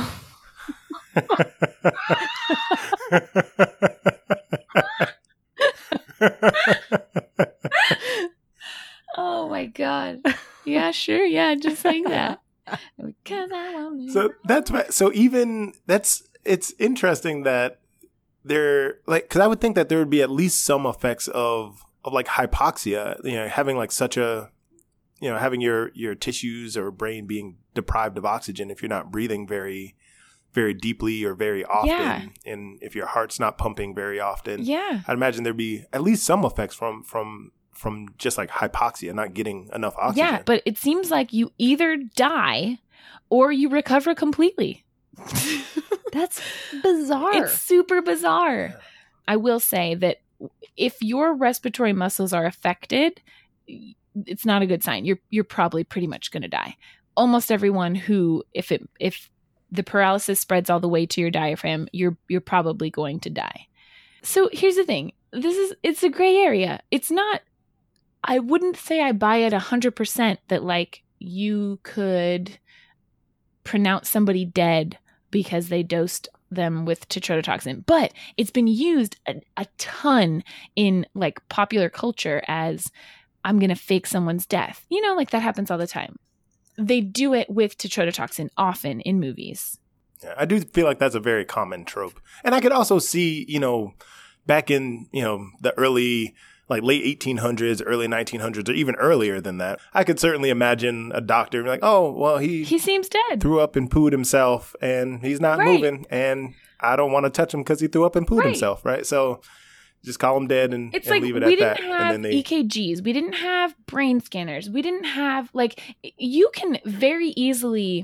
Speaker 2: Oh my God. Yeah, sure. Yeah, just like that. Because I want you.
Speaker 3: So that's why, so even that's, it's interesting that there, like, because I would think that there would be at least some effects of, of like hypoxia, you know, having like such a, you know, having your, your tissues or brain being deprived of oxygen if you're not breathing very, very deeply or very often.
Speaker 2: Yeah.
Speaker 3: And if your heart's not pumping very often.
Speaker 2: Yeah.
Speaker 3: I'd imagine there'd be at least some effects from, from, from just like hypoxia, not getting enough oxygen.
Speaker 2: Yeah, but it seems like you either die or you recover completely.
Speaker 1: That's bizarre.
Speaker 2: It's super bizarre. I will say that if your respiratory muscles are affected, it's not a good sign. You're you're probably pretty much going to die. Almost everyone who, if it if the paralysis spreads all the way to your diaphragm, you're you're probably going to die. So here's the thing. This is it's a gray area. It's not. I wouldn't say I buy it one hundred percent that, like, you could pronounce somebody dead because they dosed them with tetrodotoxin. But it's been used a, a ton in, like, popular culture as, I'm going to fake someone's death. You know, like, that happens all the time. They do it with tetrodotoxin often in movies.
Speaker 3: Yeah, I do feel like that's a very common trope. And I could also see, you know, back in, you know, the early, like late eighteen hundreds, early nineteen hundreds, or even earlier than that, I could certainly imagine a doctor being like, oh, well, he,
Speaker 2: he seems dead.
Speaker 3: Threw up and pooed himself and he's not
Speaker 2: right.
Speaker 3: moving. And I don't want to touch him because he threw up and pooed
Speaker 2: right.
Speaker 3: himself. Right. So just call him dead and,
Speaker 2: it's
Speaker 3: and
Speaker 2: like,
Speaker 3: leave it
Speaker 2: we
Speaker 3: at that.
Speaker 2: didn't have
Speaker 3: and then they,
Speaker 2: E K Gs. We didn't have brain scanners. We didn't have, like, you can very easily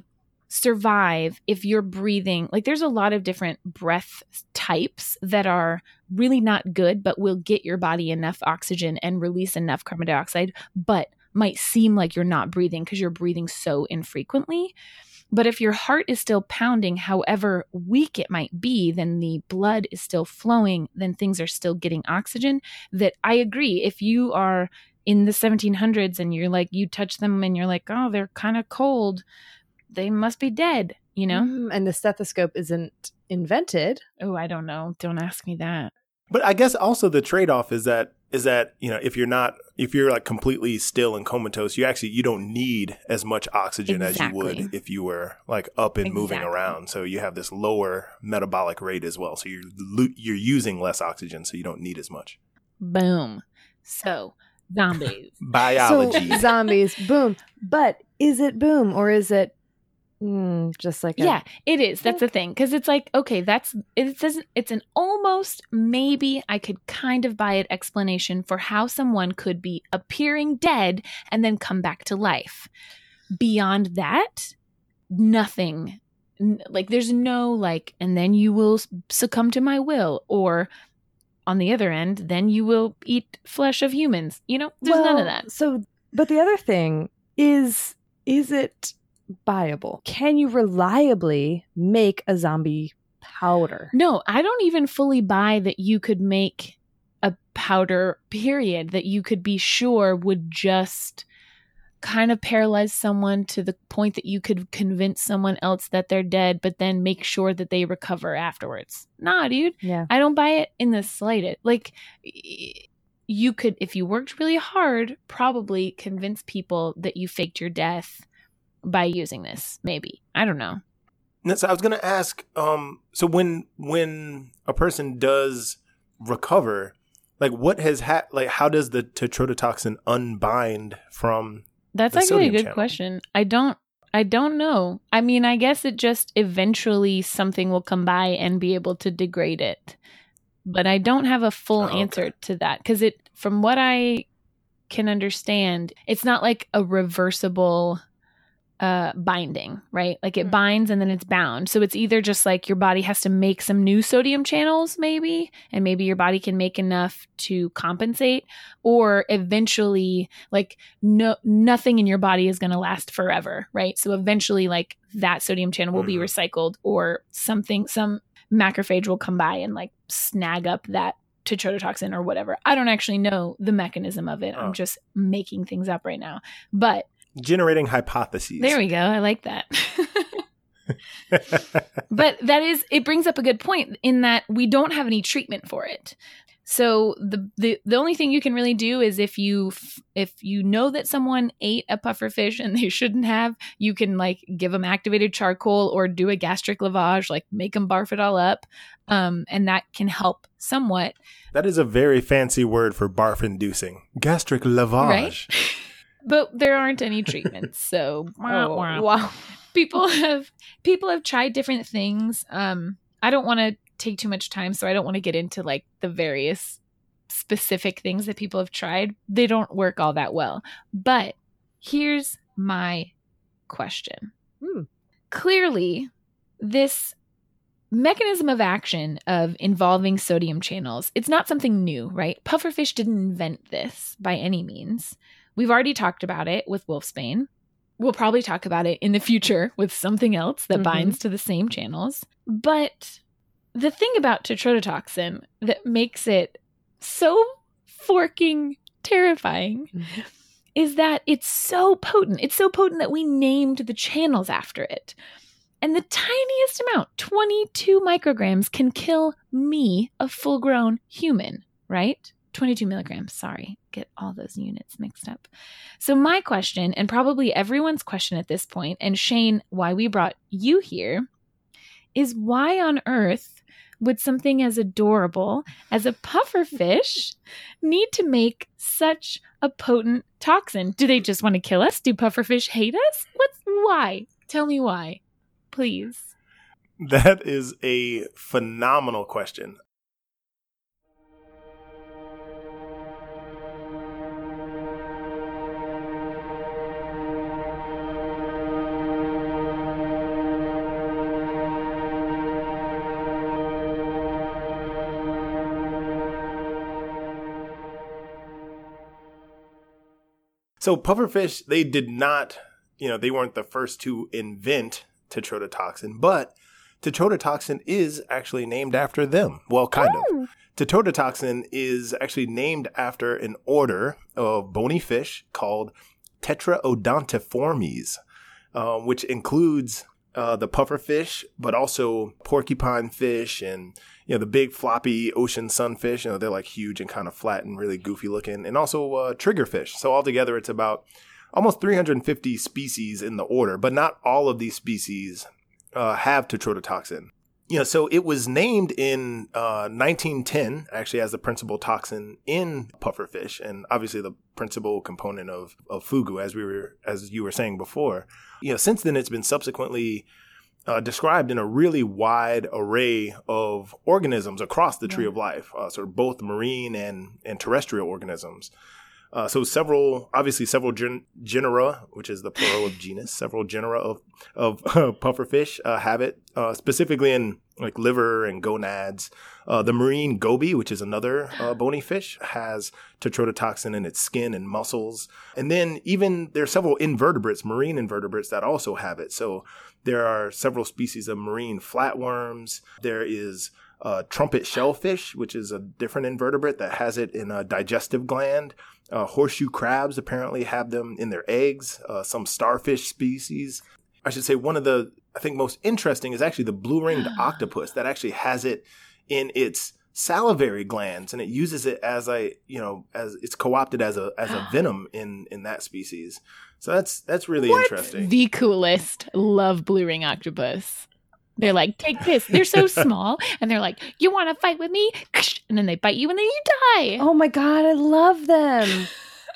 Speaker 2: survive if you're breathing. Like, there's a lot of different breath types that are really not good, but will get your body enough oxygen and release enough carbon dioxide, but might seem like you're not breathing because you're breathing so infrequently. But if your heart is still pounding, however weak it might be, then the blood is still flowing, then things are still getting oxygen. That I agree. If you are in the seventeen hundreds and you're like, you touch them and you're like, oh, they're kind of cold, they must be dead, you know?
Speaker 1: Mm, and the stethoscope isn't invented.
Speaker 2: Oh, I don't know. Don't ask me that.
Speaker 3: But I guess also the trade-off is that is that, you know, if you're not, if you're like completely still and comatose, you actually, you don't need as much oxygen
Speaker 2: Exactly.
Speaker 3: as you would if you were like up and moving
Speaker 2: Exactly.
Speaker 3: around. So you have this lower metabolic rate as well. So you're lo- you're using less oxygen, so you don't need as much.
Speaker 2: Boom. So, zombies.
Speaker 3: Biology.
Speaker 1: So, zombies, boom. But is it boom or is it mm, just like a,
Speaker 2: Yeah, it is. That's the thing. Because it's like, okay, that's, it says it's an almost maybe I could kind of buy it explanation for how someone could be appearing dead and then come back to life. Beyond that, nothing. N- Like, there's no like, and then you will s- succumb to my will, or on the other end, then you will eat flesh of humans. You know, there's none of
Speaker 1: Well,
Speaker 2: that.
Speaker 1: So, but the other thing is, is it viable? Can you reliably make a zombie powder?
Speaker 2: No, I don't even fully buy that you could make a powder, period, that you could be sure would just kind of paralyze someone to the point that you could convince someone else that they're dead, but then make sure that they recover afterwards. Nah, dude.
Speaker 1: Yeah.
Speaker 2: I don't buy it in the slightest. Like, y- you could, if you worked really hard, probably convince people that you faked your death by using this. Maybe. I don't know.
Speaker 3: No, so I was going to ask, um, so when when a person does recover, like what has ha- like how does the tetrodotoxin unbind from?
Speaker 2: That's
Speaker 3: the
Speaker 2: actually a
Speaker 3: sodium
Speaker 2: good
Speaker 3: channel?
Speaker 2: question. I don't I don't know. I mean, I guess it just eventually something will come by and be able to degrade it. But I don't have a full
Speaker 3: Oh, okay.
Speaker 2: answer to that because it, from what I can understand, it's not like a reversible uh, binding, right? Like it
Speaker 1: Mhm.
Speaker 2: binds and then it's bound. So it's either just like your body has to make some new sodium channels, maybe, and maybe your body can make enough to compensate, or eventually, like no nothing in your body is going to last forever, right? So eventually, like that sodium channel will be
Speaker 3: Mhm.
Speaker 2: recycled, or something, some macrophage will come by and like snag up that tetrodotoxin or whatever. I don't actually know the mechanism of it.
Speaker 3: Oh.
Speaker 2: I'm just making things up right now, but.
Speaker 3: Generating hypotheses.
Speaker 2: There we go. I like that. But that is, it brings up a good point in that we don't have any treatment for it. So the, the the only thing you can really do is if you f- if you know that someone ate a puffer fish and they shouldn't have, you can like give them activated charcoal or do a gastric lavage, like make them barf it all up, um, and that can help somewhat.
Speaker 3: That is a very fancy word for barf inducing. Gastric lavage.
Speaker 2: Right? But there aren't any treatments, so wah,
Speaker 1: Oh,
Speaker 2: wah.
Speaker 1: wow.
Speaker 2: people have people have tried different things. Um, I don't want to take too much time, so I don't want to get into like the various specific things that people have tried. They don't work all that well. But here's my question.
Speaker 1: Hmm.
Speaker 2: Clearly, this mechanism of action of involving sodium channels, it's not something new, right? Pufferfish didn't invent this by any means. We've already talked about it with wolfsbane. We'll probably talk about it in the future with something else that
Speaker 1: Mhm.
Speaker 2: binds to the same channels. But the thing about tetrodotoxin that makes it so forking terrifying is that it's so potent. It's so potent that we named the channels after it. And the tiniest amount, twenty-two micrograms, can kill me, a full-grown human, right? twenty-two milligrams, sorry. Get all those units mixed up. So my question, and probably everyone's question at this point, and Shane, why we brought you here, is why on earth would something as adorable as a pufferfish need to make such a potent toxin? Do they just want to kill us? Do pufferfish hate us? What's why? Tell me why, please.
Speaker 3: That is a phenomenal question. So pufferfish, they did not, you know, they weren't the first to invent tetrodotoxin, but tetrodotoxin is actually named after them. Well, kind oh. of. Tetrodotoxin is actually named after an order of bony fish called Tetraodontiformes, uh, which includes uh, the pufferfish, but also porcupine fish and, you know, the big floppy ocean sunfish. You know, they're like huge and kind of flat and really goofy looking. And also uh, triggerfish. So altogether, it's about almost three hundred fifty species in the order, but not all of these species uh, have tetrodotoxin. You know, so it was named in uh, nineteen ten, actually, as the principal toxin in pufferfish, and obviously the principal component of, of fugu, as we were, as you were saying before. You know, since then, it's been subsequently uh, described in a really wide array of organisms across the tree yeah. of life, uh, so both marine and, and terrestrial organisms. Uh, so several, obviously several gen- genera, which is the plural of genus, several genera of, of uh, pufferfish uh, have it, uh, specifically in like liver and gonads. Uh, the marine goby, which is another uh, bony fish, has tetrodotoxin in its skin and muscles. And then even there are several invertebrates, marine invertebrates, that also have it. So there are several species of marine flatworms. There is uh, trumpet shellfish, which is a different invertebrate that has it in a digestive gland. Uh, horseshoe crabs apparently have them in their eggs. Uh, some starfish species. I should say one of the, I think, most interesting is actually the blue-ringed octopus that actually has it in its salivary glands, and it uses it as a, you know, as it's co-opted as a as a venom in in that species. So that's that's really
Speaker 2: What's
Speaker 3: interesting.
Speaker 2: The coolest. Love blue ring octopus. They're like, take this. They're so small, and they're like, you want to fight with me? And then they bite you, and then you die.
Speaker 1: Oh my god, I love them.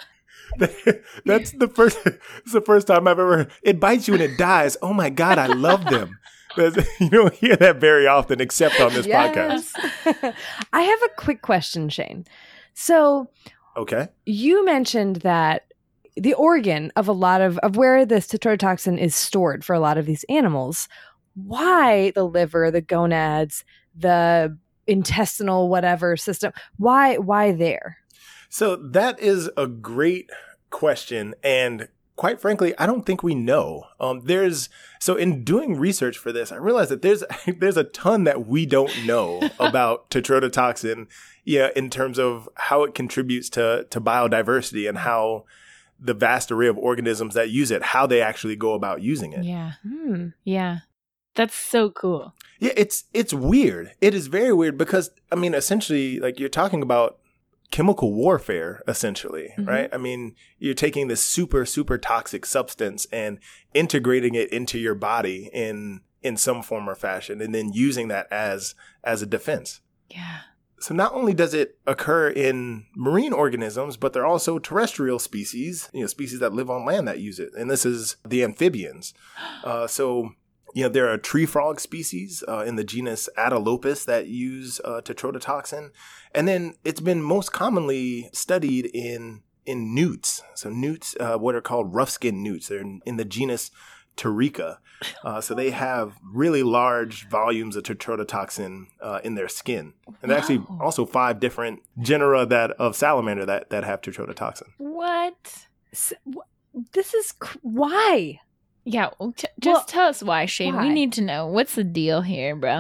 Speaker 3: That's the first. It's the first time I've ever. It bites you and it dies. Oh my god, I love them. You don't hear that very often, except on this
Speaker 1: yes. podcast. I have a quick question, Shane. So,
Speaker 3: okay,
Speaker 1: you mentioned that the organ of a lot of of where this tetrodotoxin is stored for a lot of these animals. Why the liver, the gonads, the intestinal whatever system? Why why there?
Speaker 3: So that is a great question, and quite frankly, I don't think we know. Um, there's so in doing research for this, I realized that there's there's a ton that we don't know about tetrodotoxin, yeah, in terms of how it contributes to to biodiversity and how the vast array of organisms that use it, how they actually go about using it.
Speaker 2: Yeah, hmm. yeah, that's so cool.
Speaker 3: Yeah, it's it's weird. It is very weird because I mean, essentially, like you're talking about chemical warfare, essentially, mm-hmm. right? I mean, you're taking this super, super toxic substance and integrating it into your body in in some form or fashion, and then using that as as a defense.
Speaker 2: Yeah.
Speaker 3: So not only does it occur in marine organisms, but there are also terrestrial species, you know, species that live on land that use it. And this is the amphibians. Uh, so, you know, there are tree frog species uh, in the genus Atelopus that use uh, tetrodotoxin. And then it's been most commonly studied in in newts. So newts, uh, what are called rough-skinned newts. They're in, in the genus Pterica. Uh, so they have really large volumes of tetrodotoxin uh, in their skin. And wow. actually also five different genera that of salamander that, that have tetrodotoxin.
Speaker 2: What?
Speaker 1: So, this is cr- why?
Speaker 2: Yeah, t- just well, tell us why, Shane.
Speaker 1: Why?
Speaker 2: We need to know. What's the deal here, bro?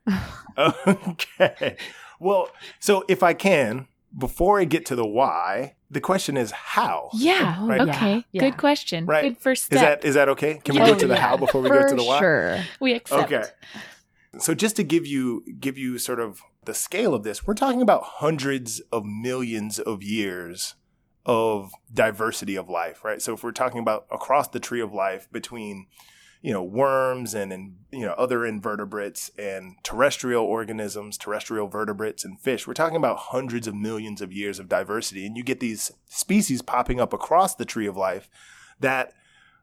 Speaker 3: Okay. Well, so if I can, before I get to the why, the question is how.
Speaker 2: Yeah.
Speaker 3: Right?
Speaker 2: Okay.
Speaker 1: Yeah.
Speaker 2: Good question.
Speaker 3: Right.
Speaker 2: Good first step.
Speaker 3: Is that is that okay? Can we
Speaker 2: Yeah.
Speaker 3: go to the
Speaker 2: Yeah.
Speaker 3: how before we
Speaker 1: For
Speaker 3: go to the why?
Speaker 1: Sure.
Speaker 2: We accept.
Speaker 3: Okay. So just to give you give you sort of the scale of this, we're talking about hundreds of millions of years of diversity of life, right? So if we're talking about across the tree of life between, you know, worms and, and, you know, other invertebrates and terrestrial organisms, terrestrial vertebrates and fish. We're talking about hundreds of millions of years of diversity. And you get these species popping up across the tree of life that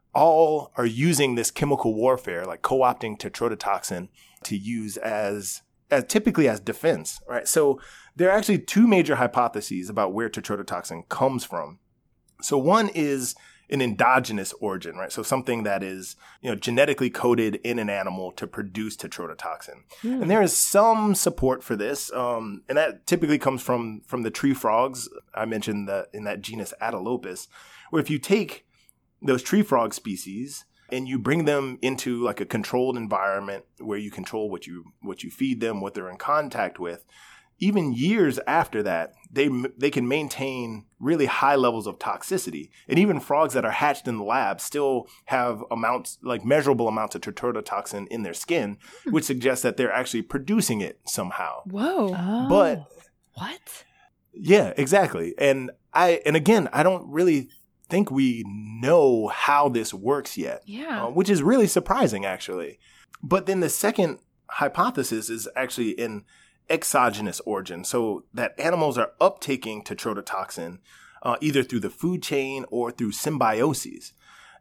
Speaker 3: all are using this chemical warfare, like co-opting tetrodotoxin to use as, as typically as defense, right? So there are actually two major hypotheses about where tetrodotoxin comes from. So one is an endogenous origin, right? So something that is, you know, genetically coded in an animal to produce tetrodotoxin. Mm. And there is some support for this. Um, and that typically comes from, from the tree frogs. I mentioned that in that genus Atelopus, where if you take those tree frog species and you bring them into like a controlled environment where you control what you, what you feed them, what they're in contact with, even years after that, they they can maintain really high levels of toxicity. And even frogs that are hatched in the lab still have amounts, like measurable amounts of tetrodotoxin in their skin, which suggests that they're actually producing it somehow.
Speaker 2: Whoa.
Speaker 1: Oh.
Speaker 3: But
Speaker 1: what?
Speaker 3: Yeah, exactly. And I and again, I don't really think we know how this works yet.
Speaker 2: Yeah.
Speaker 3: Uh, which is really surprising, actually. But then the second hypothesis is actually in exogenous origin, so that animals are uptaking tetrodotoxin uh, either through the food chain or through symbioses.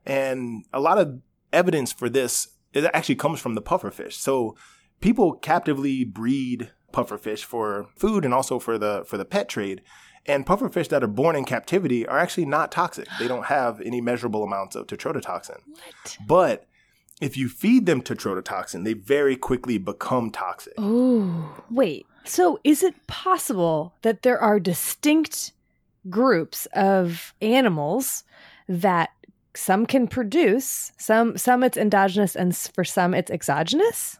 Speaker 3: And a lot of evidence for this, it actually comes from the pufferfish. So people captively breed pufferfish for food and also for the for the pet trade. And pufferfish that are born in captivity are actually not toxic. They don't have any measurable amounts of tetrodotoxin.
Speaker 2: What?
Speaker 3: But if you feed them tetrodotoxin, they very quickly become toxic.
Speaker 1: Oh, wait. So is it possible that there are distinct groups of animals that some can produce, some some it's endogenous, and for some it's exogenous?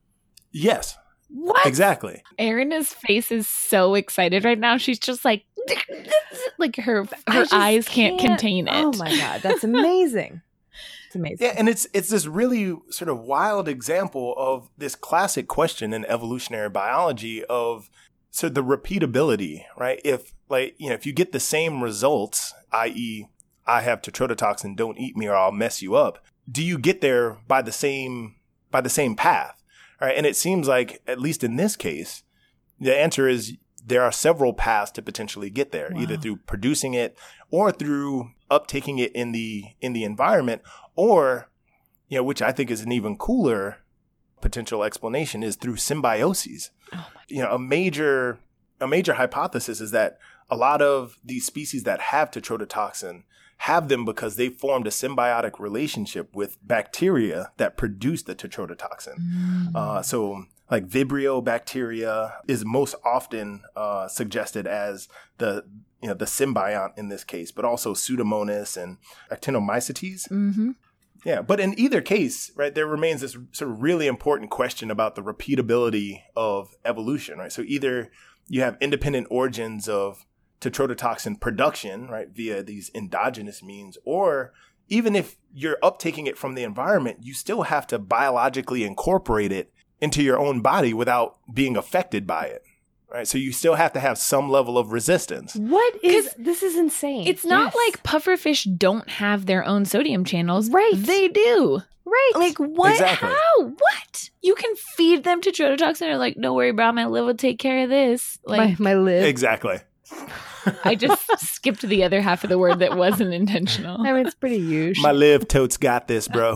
Speaker 3: Yes.
Speaker 1: What?
Speaker 3: Exactly.
Speaker 2: Erina's face is so excited right now. She's just like, like her
Speaker 1: I
Speaker 2: her
Speaker 1: just
Speaker 2: eyes can't, contain it.
Speaker 1: Oh my God, that's amazing. It's amazing.
Speaker 3: Yeah, and it's it's this really sort of wild example of this classic question in evolutionary biology of so the repeatability, right? If like, you know, if you get the same results, that is, I have tetrodotoxin, don't eat me or I'll mess you up, do you get there by the same by the same path? Right? And it seems like, at least in this case, the answer is there are several paths to potentially get there, wow. either through producing it or through uptaking it in the in the environment, or, you know, which I think is an even cooler potential explanation, is through symbioses.
Speaker 2: Oh
Speaker 3: you know, a major a major hypothesis is that a lot of these species that have tetrodotoxin have them because they formed a symbiotic relationship with bacteria that produce the tetrodotoxin. Mm. Uh, so like Vibrio bacteria is most often uh, suggested as the you know the symbiont in this case, but also Pseudomonas and Actinomycetes.
Speaker 2: Mm-hmm.
Speaker 3: Yeah, but in either case, right, there remains this sort of really important question about the repeatability of evolution, right? So either you have independent origins of tetrodotoxin production, right, via these endogenous means, or even if you're uptaking it from the environment, you still have to biologically incorporate it into your own body without being affected by it, right? So you still have to have some level of resistance.
Speaker 1: What is, this is insane.
Speaker 2: It's not
Speaker 1: Yes.
Speaker 2: like pufferfish don't have their own sodium channels.
Speaker 1: Right.
Speaker 2: They do.
Speaker 1: Right.
Speaker 2: Like, what?
Speaker 3: Exactly.
Speaker 2: How? What? You can feed them tetrodotoxin and are like, don't worry, bro, my liver will take care of this. Like,
Speaker 1: my, my lid.
Speaker 3: Exactly.
Speaker 2: I just skipped the other half of the word that wasn't intentional.
Speaker 1: I mean, it's pretty huge.
Speaker 3: My live totes got this, bro.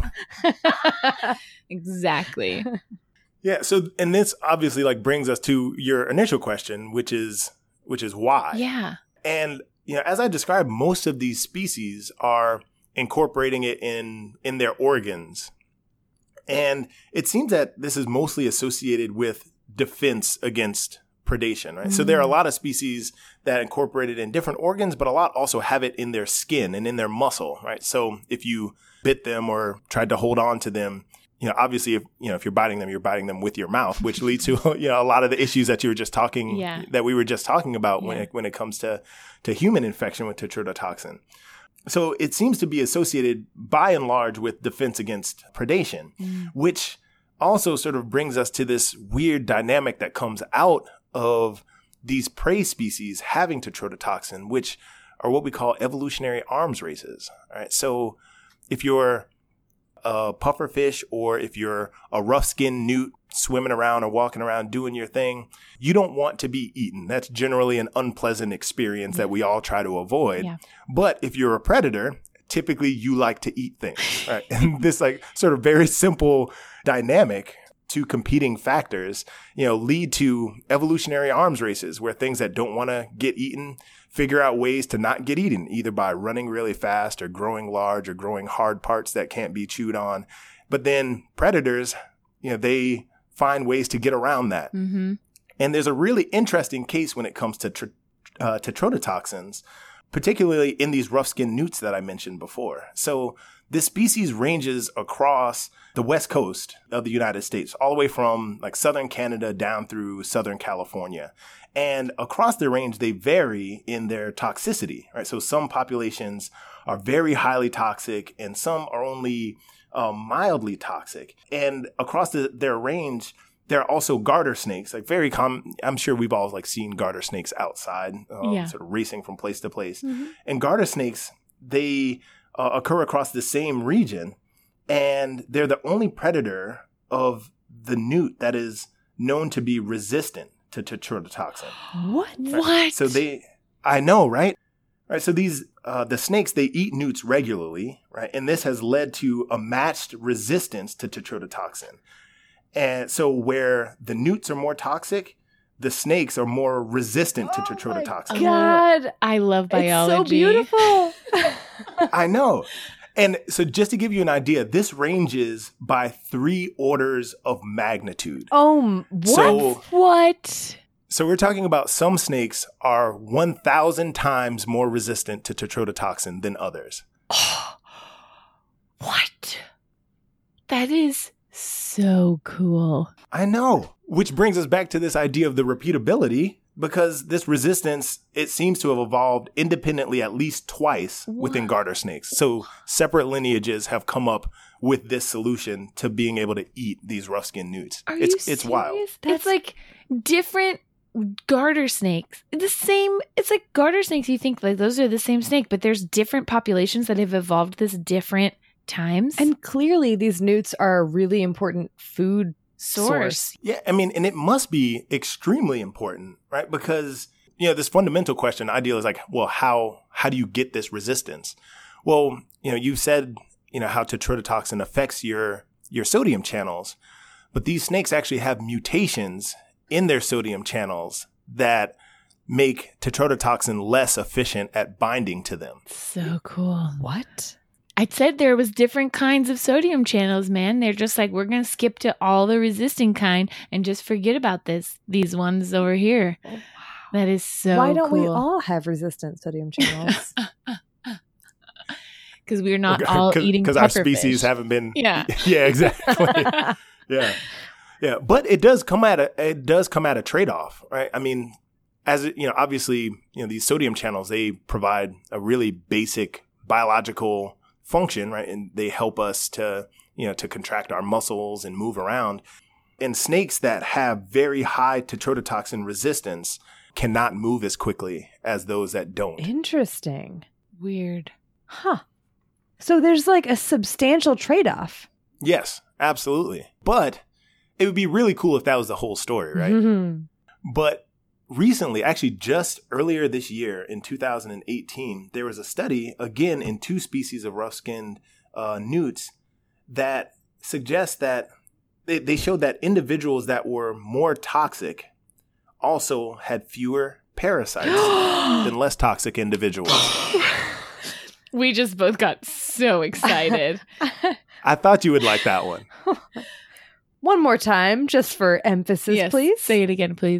Speaker 2: Exactly.
Speaker 3: Yeah. So, and this obviously like brings us to your initial question, which is, which is why.
Speaker 2: Yeah.
Speaker 3: And, you know, as I described, most of these species are incorporating it in, in their organs. And it seems that this is mostly associated with defense against predation, right? Mm. So there are a lot of species that incorporate it in different organs, but a lot also have it in their skin and in their muscle, right? So if you bit them or tried to hold on to them, you know, obviously, if you know if you're biting them, you're biting them with your mouth, which leads to you know a lot of the issues that you were just talking,
Speaker 2: yeah.
Speaker 3: that we were just talking about when
Speaker 2: yeah.
Speaker 3: it when it comes to to human infection with tetrodotoxin. So it seems to be associated by and large with defense against predation, mm. which also sort of brings us to this weird dynamic that comes out of these prey species having tetrodotoxin, which are what we call evolutionary arms races. All right, so if you're a pufferfish or if you're a rough-skinned newt swimming around or walking around doing your thing, you don't want to be eaten. That's generally an unpleasant experience that we all try to avoid.
Speaker 2: Yeah.
Speaker 3: But if you're a predator, typically you like to eat things, right? And this like sort of very simple dynamic, two competing factors, you know, lead to evolutionary arms races where things that don't want to get eaten figure out ways to not get eaten, either by running really fast or growing large or growing hard parts that can't be chewed on. But then predators, you know, they find ways to get around that.
Speaker 2: Mm-hmm.
Speaker 3: And there's a really interesting case when it comes to tr- uh, tetrodotoxins, particularly in these rough-skinned newts that I mentioned before. So this species ranges across the west coast of the United States, all the way from like southern Canada down through southern California. And across the range, they vary in their toxicity, right? So some populations are very highly toxic and some are only uh, mildly toxic. And across the, their range, there are also garter snakes, like very common. I'm sure we've all like seen garter snakes outside, um,
Speaker 2: Yeah.
Speaker 3: sort of racing from place to place.
Speaker 2: Mm-hmm.
Speaker 3: And garter snakes, they uh, occur across the same region, and they're the only predator of the newt that is known to be resistant to tetrodotoxin.
Speaker 1: What?
Speaker 2: What?
Speaker 3: So they, I know, right? Right. So these, uh, the snakes, they eat newts regularly, right? And this has led to a matched resistance to tetrodotoxin. And so where the newts are more toxic, the snakes are more resistant to tetrodotoxin.
Speaker 1: God,
Speaker 2: I love biology.
Speaker 1: it's so beautiful.
Speaker 3: I know. And so just to give you an idea, this ranges by three orders of magnitude.
Speaker 1: Oh, what?
Speaker 3: So,
Speaker 2: What?
Speaker 3: so we're talking about some snakes are one thousand times more resistant to tetrodotoxin than others.
Speaker 2: What? That is so cool.
Speaker 3: I know. Which brings us back to this idea of the repeatability, because this resistance, it seems to have evolved independently at least twice within garter snakes. So separate lineages have come up with this solution to being able to eat these rough-skinned newts.
Speaker 2: Are
Speaker 3: it's
Speaker 2: you
Speaker 3: it's
Speaker 2: serious?
Speaker 3: wild.
Speaker 2: It's like different garter snakes. The same, it's like garter snakes, you think like those are the same snake, but there's different populations that have evolved this different times.
Speaker 1: And clearly these newts are a really important food
Speaker 2: source.
Speaker 1: source.
Speaker 3: Yeah, I mean, and it must be extremely important, right? Because, you know, this fundamental question, ideal is like, well, how how do you get this resistance? Well, you know, you said, you know, how tetrodotoxin affects your your sodium channels, but these snakes actually have mutations in their sodium channels that make tetrodotoxin less efficient at binding to them.
Speaker 2: So cool.
Speaker 1: What?
Speaker 2: I said there was different kinds of sodium channels, man. They're just like, we're going to skip to all the resistant kind and just forget about this. These ones over here.
Speaker 1: Oh, wow.
Speaker 2: That is so
Speaker 1: Why don't
Speaker 2: cool.
Speaker 1: we all have resistant sodium channels?
Speaker 2: Because we're not all eating
Speaker 3: Because our
Speaker 2: puffer
Speaker 3: species
Speaker 2: fish.
Speaker 3: haven't been.
Speaker 2: Yeah.
Speaker 3: Yeah, exactly. Yeah. Yeah. But it does come at a, it does come at a trade-off, right? I mean, as it, you know, obviously, you know, these sodium channels, they provide a really basic biological function, right? And they help us to, you know, to contract our muscles and move around. And snakes that have very high tetrodotoxin resistance cannot move as quickly as those that don't.
Speaker 1: Interesting.
Speaker 2: Weird.
Speaker 1: Huh. So there's like a substantial trade-off.
Speaker 3: Yes, absolutely. But it would be really cool if that was the whole story, right?
Speaker 1: Mhm.
Speaker 3: But recently, actually just earlier this year in two thousand eighteen, there was a study, again, in two species of rough-skinned uh, newts that suggests that they, they showed that individuals that were more toxic also had fewer parasites than less toxic individuals.
Speaker 2: We just both got so excited.
Speaker 3: I thought you would like that one.
Speaker 1: One more time, just for emphasis,
Speaker 2: Yes,
Speaker 1: please.
Speaker 2: say it again, please.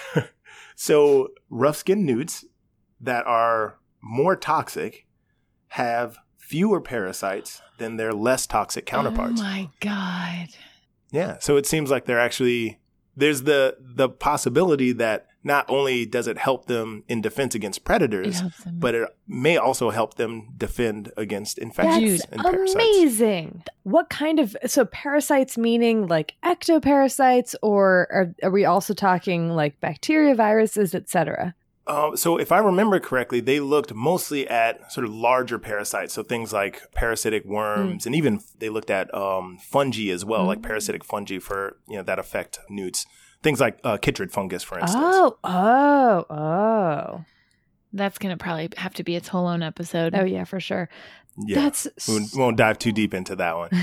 Speaker 3: So rough-skinned newts that are more toxic have fewer parasites than their less toxic counterparts.
Speaker 2: Oh my God.
Speaker 3: Yeah. So it seems like they're actually, there's the the possibility that not only does it help them in defense against
Speaker 2: It
Speaker 3: predators,
Speaker 2: helps them.
Speaker 3: but it may also help them defend against infections
Speaker 1: That's
Speaker 3: and parasites.
Speaker 1: amazing. What kind of, so parasites meaning like ectoparasites, or are, are we also talking like bacteria, viruses, et cetera?
Speaker 3: Uh, so if I remember correctly, they looked mostly at sort of larger parasites. So things like parasitic worms, mm. and even they looked at um, fungi as well, mm. like parasitic fungi for, you know, that affect newts. Things like uh, chytrid fungus, for instance.
Speaker 1: Oh, oh, oh.
Speaker 2: That's going to probably have to be its whole own episode.
Speaker 1: Oh, yeah, for sure.
Speaker 3: Yeah.
Speaker 1: That's
Speaker 3: we won't, won't dive too deep into that one.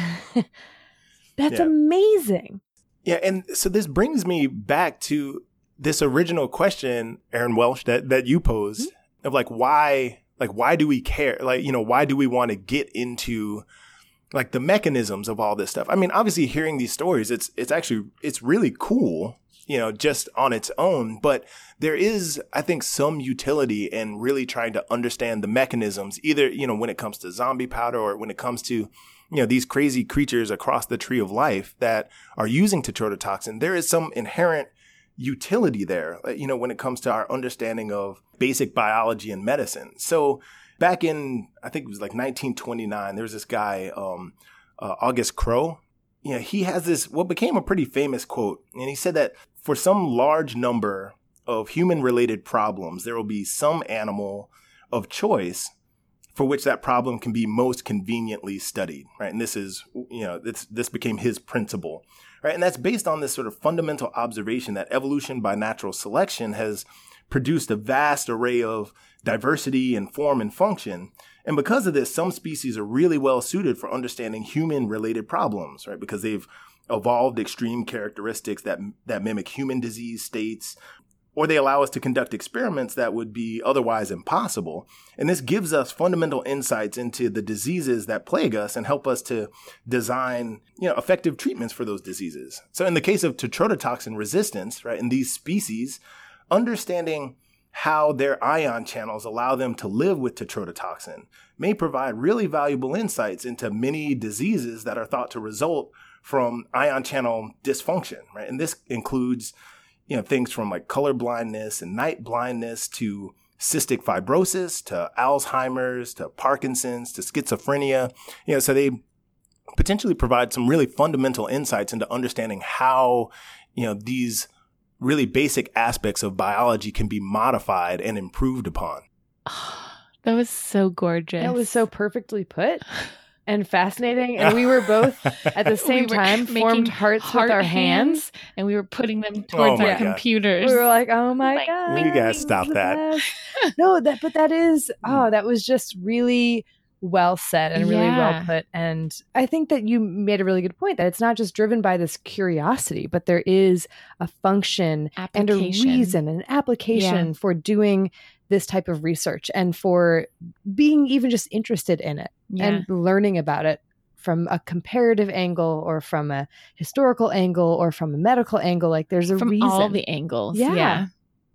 Speaker 1: That's
Speaker 3: yeah.
Speaker 1: amazing.
Speaker 3: Yeah. And so this brings me back to this original question, Aaron Welsh, that, that you posed mm-hmm. of like, why, like, why do we care? Like, you know, why do we want to get into like the mechanisms of all this stuff? I mean, obviously hearing these stories, it's, it's actually, it's really cool, you know, just on its own. But there is, I think, some utility in really trying to understand the mechanisms, either, you know, when it comes to zombie powder or when it comes to, you know, these crazy creatures across the tree of life that are using tetrodotoxin. There is some inherent utility there, you know, when it comes to our understanding of basic biology and medicine. So back in, I think it was like nineteen twenty-nine, there was this guy, um, uh, August Crow. You know, he has this, what became a pretty famous quote. And he said that for some large number of human-related problems, there will be some animal of choice for which that problem can be most conveniently studied, right? And this is, you know, this, this became his principle, right? And that's based on this sort of fundamental observation that evolution by natural selection has produced a vast array of diversity in form and function. And because of this, some species are really well suited for understanding human-related problems, right? Because they've evolved extreme characteristics that that mimic human disease states, or they allow us to conduct experiments that would be otherwise impossible. And this gives us fundamental insights into the diseases that plague us and help us to design, you know, effective treatments for those diseases. So in the case of tetrodotoxin resistance, right, in these species, understanding how their ion channels allow them to live with tetrodotoxin may provide really valuable insights into many diseases that are thought to result from ion channel dysfunction, right? And this includes, you know, things from like color blindness and night blindness to cystic fibrosis, to Alzheimer's, to Parkinson's, to schizophrenia. You know, so they potentially provide some really fundamental insights into understanding how, you know, these really basic aspects of biology can be modified and improved upon.
Speaker 2: Oh, that was so gorgeous.
Speaker 1: That was so perfectly put and fascinating. And we were both at the same we time formed hearts heart with our hands, hands
Speaker 2: and we were putting them towards
Speaker 3: oh
Speaker 2: our
Speaker 3: God.
Speaker 2: computers.
Speaker 1: We were like, oh my
Speaker 2: like,
Speaker 1: God.
Speaker 3: We gotta stop that.
Speaker 1: No, that, but that is, oh, that was just really well said and really
Speaker 2: yeah.
Speaker 1: well put. And I think that you made a really good point that it's not just driven by this curiosity, but there is a function and a reason and an application yeah. for doing this type of research and for being even just interested in it yeah. and learning about it from a comparative angle or from a historical angle or from a medical angle. Like there's a
Speaker 2: from
Speaker 1: reason.
Speaker 2: all the angles.
Speaker 1: Yeah.
Speaker 2: yeah.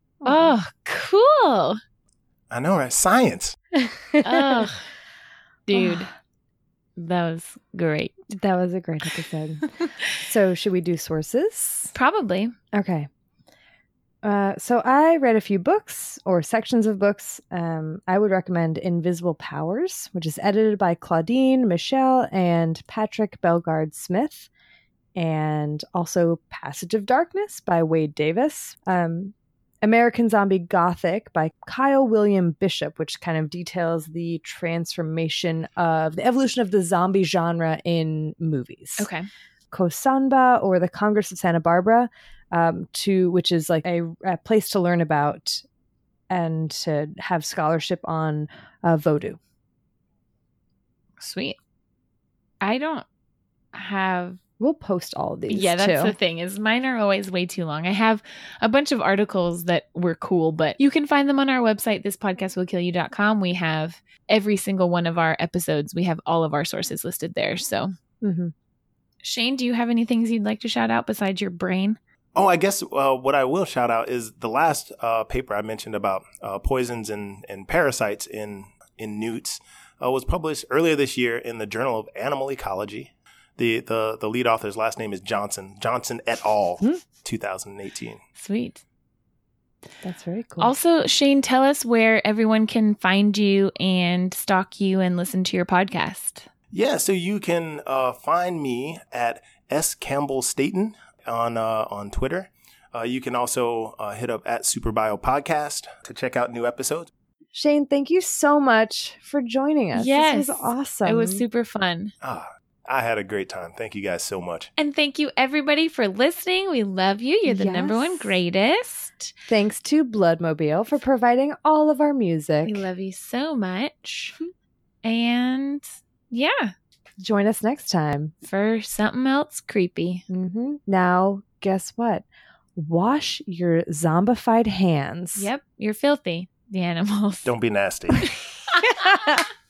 Speaker 2: Oh, cool.
Speaker 3: I know, right? Science.
Speaker 2: Oh. Dude, that was great.
Speaker 1: That was a great episode. So should we do sources?
Speaker 2: Probably.
Speaker 1: Okay. Uh, so I read a few books or sections of books. Um, I would recommend Invisible Powers, which is edited by Claudine Michel and Patrick Bellegarde Smith, and also Passage of Darkness by Wade Davis. Um, American Zombie Gothic by Kyle William Bishop, which kind of details the transformation of the evolution of the zombie genre in movies.
Speaker 2: Okay.
Speaker 1: Kosanba, or the Congress of Santa Barbara, um, to which is like a, a place to learn about and to have scholarship on uh, voodoo.
Speaker 2: Sweet. I don't have...
Speaker 1: We'll post all of these.
Speaker 2: Yeah, that's
Speaker 1: too.
Speaker 2: the thing, is mine are always way too long. I have a bunch of articles that were cool, but you can find them on our website, this podcast will kill you dot com. We have every single one of our episodes. We have all of our sources listed there. So,
Speaker 1: mm-hmm.
Speaker 2: Shane, do you have any things you'd like to shout out besides your brain?
Speaker 3: Oh, I guess uh, what I will shout out is the last uh, paper I mentioned about uh, poisons and, and parasites in, in newts uh, was published earlier this year in the Journal of Animal Ecology. The, the the lead author's last name is Johnson. Johnson et al. Hmm? twenty eighteen.
Speaker 2: Sweet.
Speaker 1: That's very cool.
Speaker 2: Also, Shane, tell us where everyone can find you and stalk you and listen to your podcast.
Speaker 3: Yeah, so you can uh, find me at S Campbell Staten on uh, on Twitter. Uh, you can also uh, hit up at Superbio Podcast to check out new episodes.
Speaker 1: Shane, thank you so much for joining us.
Speaker 2: Yes.
Speaker 1: This was awesome.
Speaker 2: It was super fun.
Speaker 3: Ah, I had a great time. Thank you guys so much.
Speaker 2: And thank you, everybody, for listening. We love you. You're the
Speaker 1: Yes.
Speaker 2: number one greatest.
Speaker 1: Thanks to Bloodmobile for providing all of our music.
Speaker 2: We love you so much. And yeah,
Speaker 1: Join us next time.
Speaker 2: for something else creepy.
Speaker 1: hmm Now, guess what? Wash your zombified hands.
Speaker 2: Yep, you're filthy, the animals.
Speaker 3: Don't be nasty.